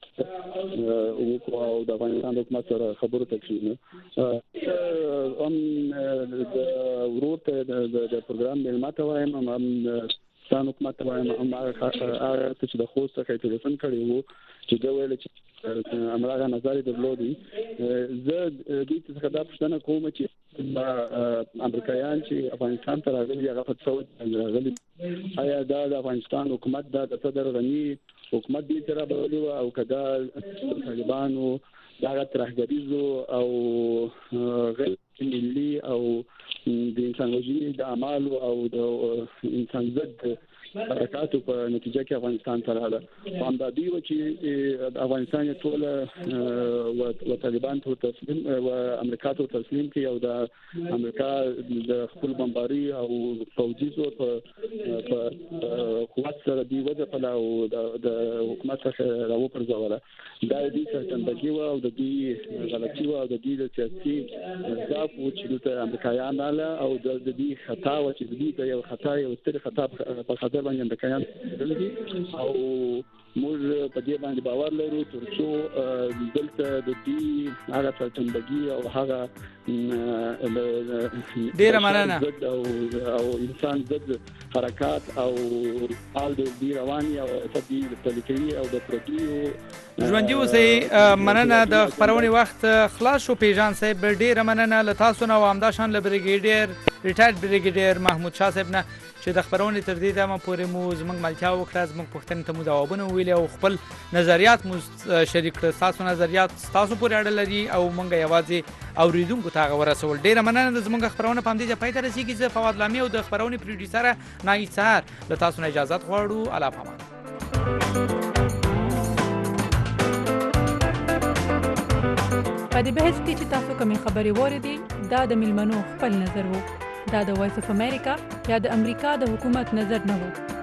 او د افغانستان د حکومت سره خبرو ته کېږي. هم د ورته د پروګرام ملمت وایم هم ستان حکومت وایم هم هغه چې د خوست څخه ټلیفون کړی وو چې دا ویل چې امراغه نظر درلودي. زه دې څخه دا پوښتنه کوم چې امریکایان چې افغانستان ته راغلي هغه په څو راغلي، آیا دا د افغانستان حکومت دا د صدر غنی حکومت دې سره بولي او کدا طالبانو دا ترهګریزو او غیر ملي او د انسان وژنې د اعمال او د انسان ضد حرکاتو په نتیجه کې افغانستان ته راغله هم د دې و چې افغانستان ټول او طالبان ته تسلیم او امریکا ته تسلیم کړي او د امریکا د خپل بمباري او فوجي زور په قوت سره دی وځه په او د حکومت سره راو پرځوله دا دې څرګندګي و او د دې غلطي و او د دې سیاسي ځواک و چې د امریکایان له او د دې خطا و چې دې یو خطا یو ستر خطا په خاطر باندې امریکایان دلته او موږ په دې باندې باور لرو ترڅو دلته د دې هغه څرګندګي او هغه ډیره مننه او او انسان ضد حرکات او حال د دې رواني او تبدیل پلیټي او د پروتیو ژوندۍ اوسئ. مننه د خبرونې وخت خلاص شو. پیژان صاحب ډیره مننه له تاسو نه او همداشان له بریګیډیر ریټایرډ بریګیډیر محمود شاه صاحب نه چې د خبرونې تر دې دمه پورې مو زموږ ملتیا وکړه، زموږ پوښتنې ته مو ځوابونه وویل او خپل نظریات مو شریک کړل. تاسو نظریات تاسو پورې اړه لري او موږ یوازې اوریدونکو ته ورسول. ډیره مننه. د زموږ خبرونه په همدې ځای پای ته رسیږي. زه فواد لامي او د خبرونې پروډوسر ناهید سهار له تاسو نه اجازه غواړو. الله پامان. په دې بحث کې چې تاسو کومې خبرې واورېدې دا د میلمنو خپل نظر وو. دا د وایس اف امریکا یا د امریکا د حکومت نظر نه وو.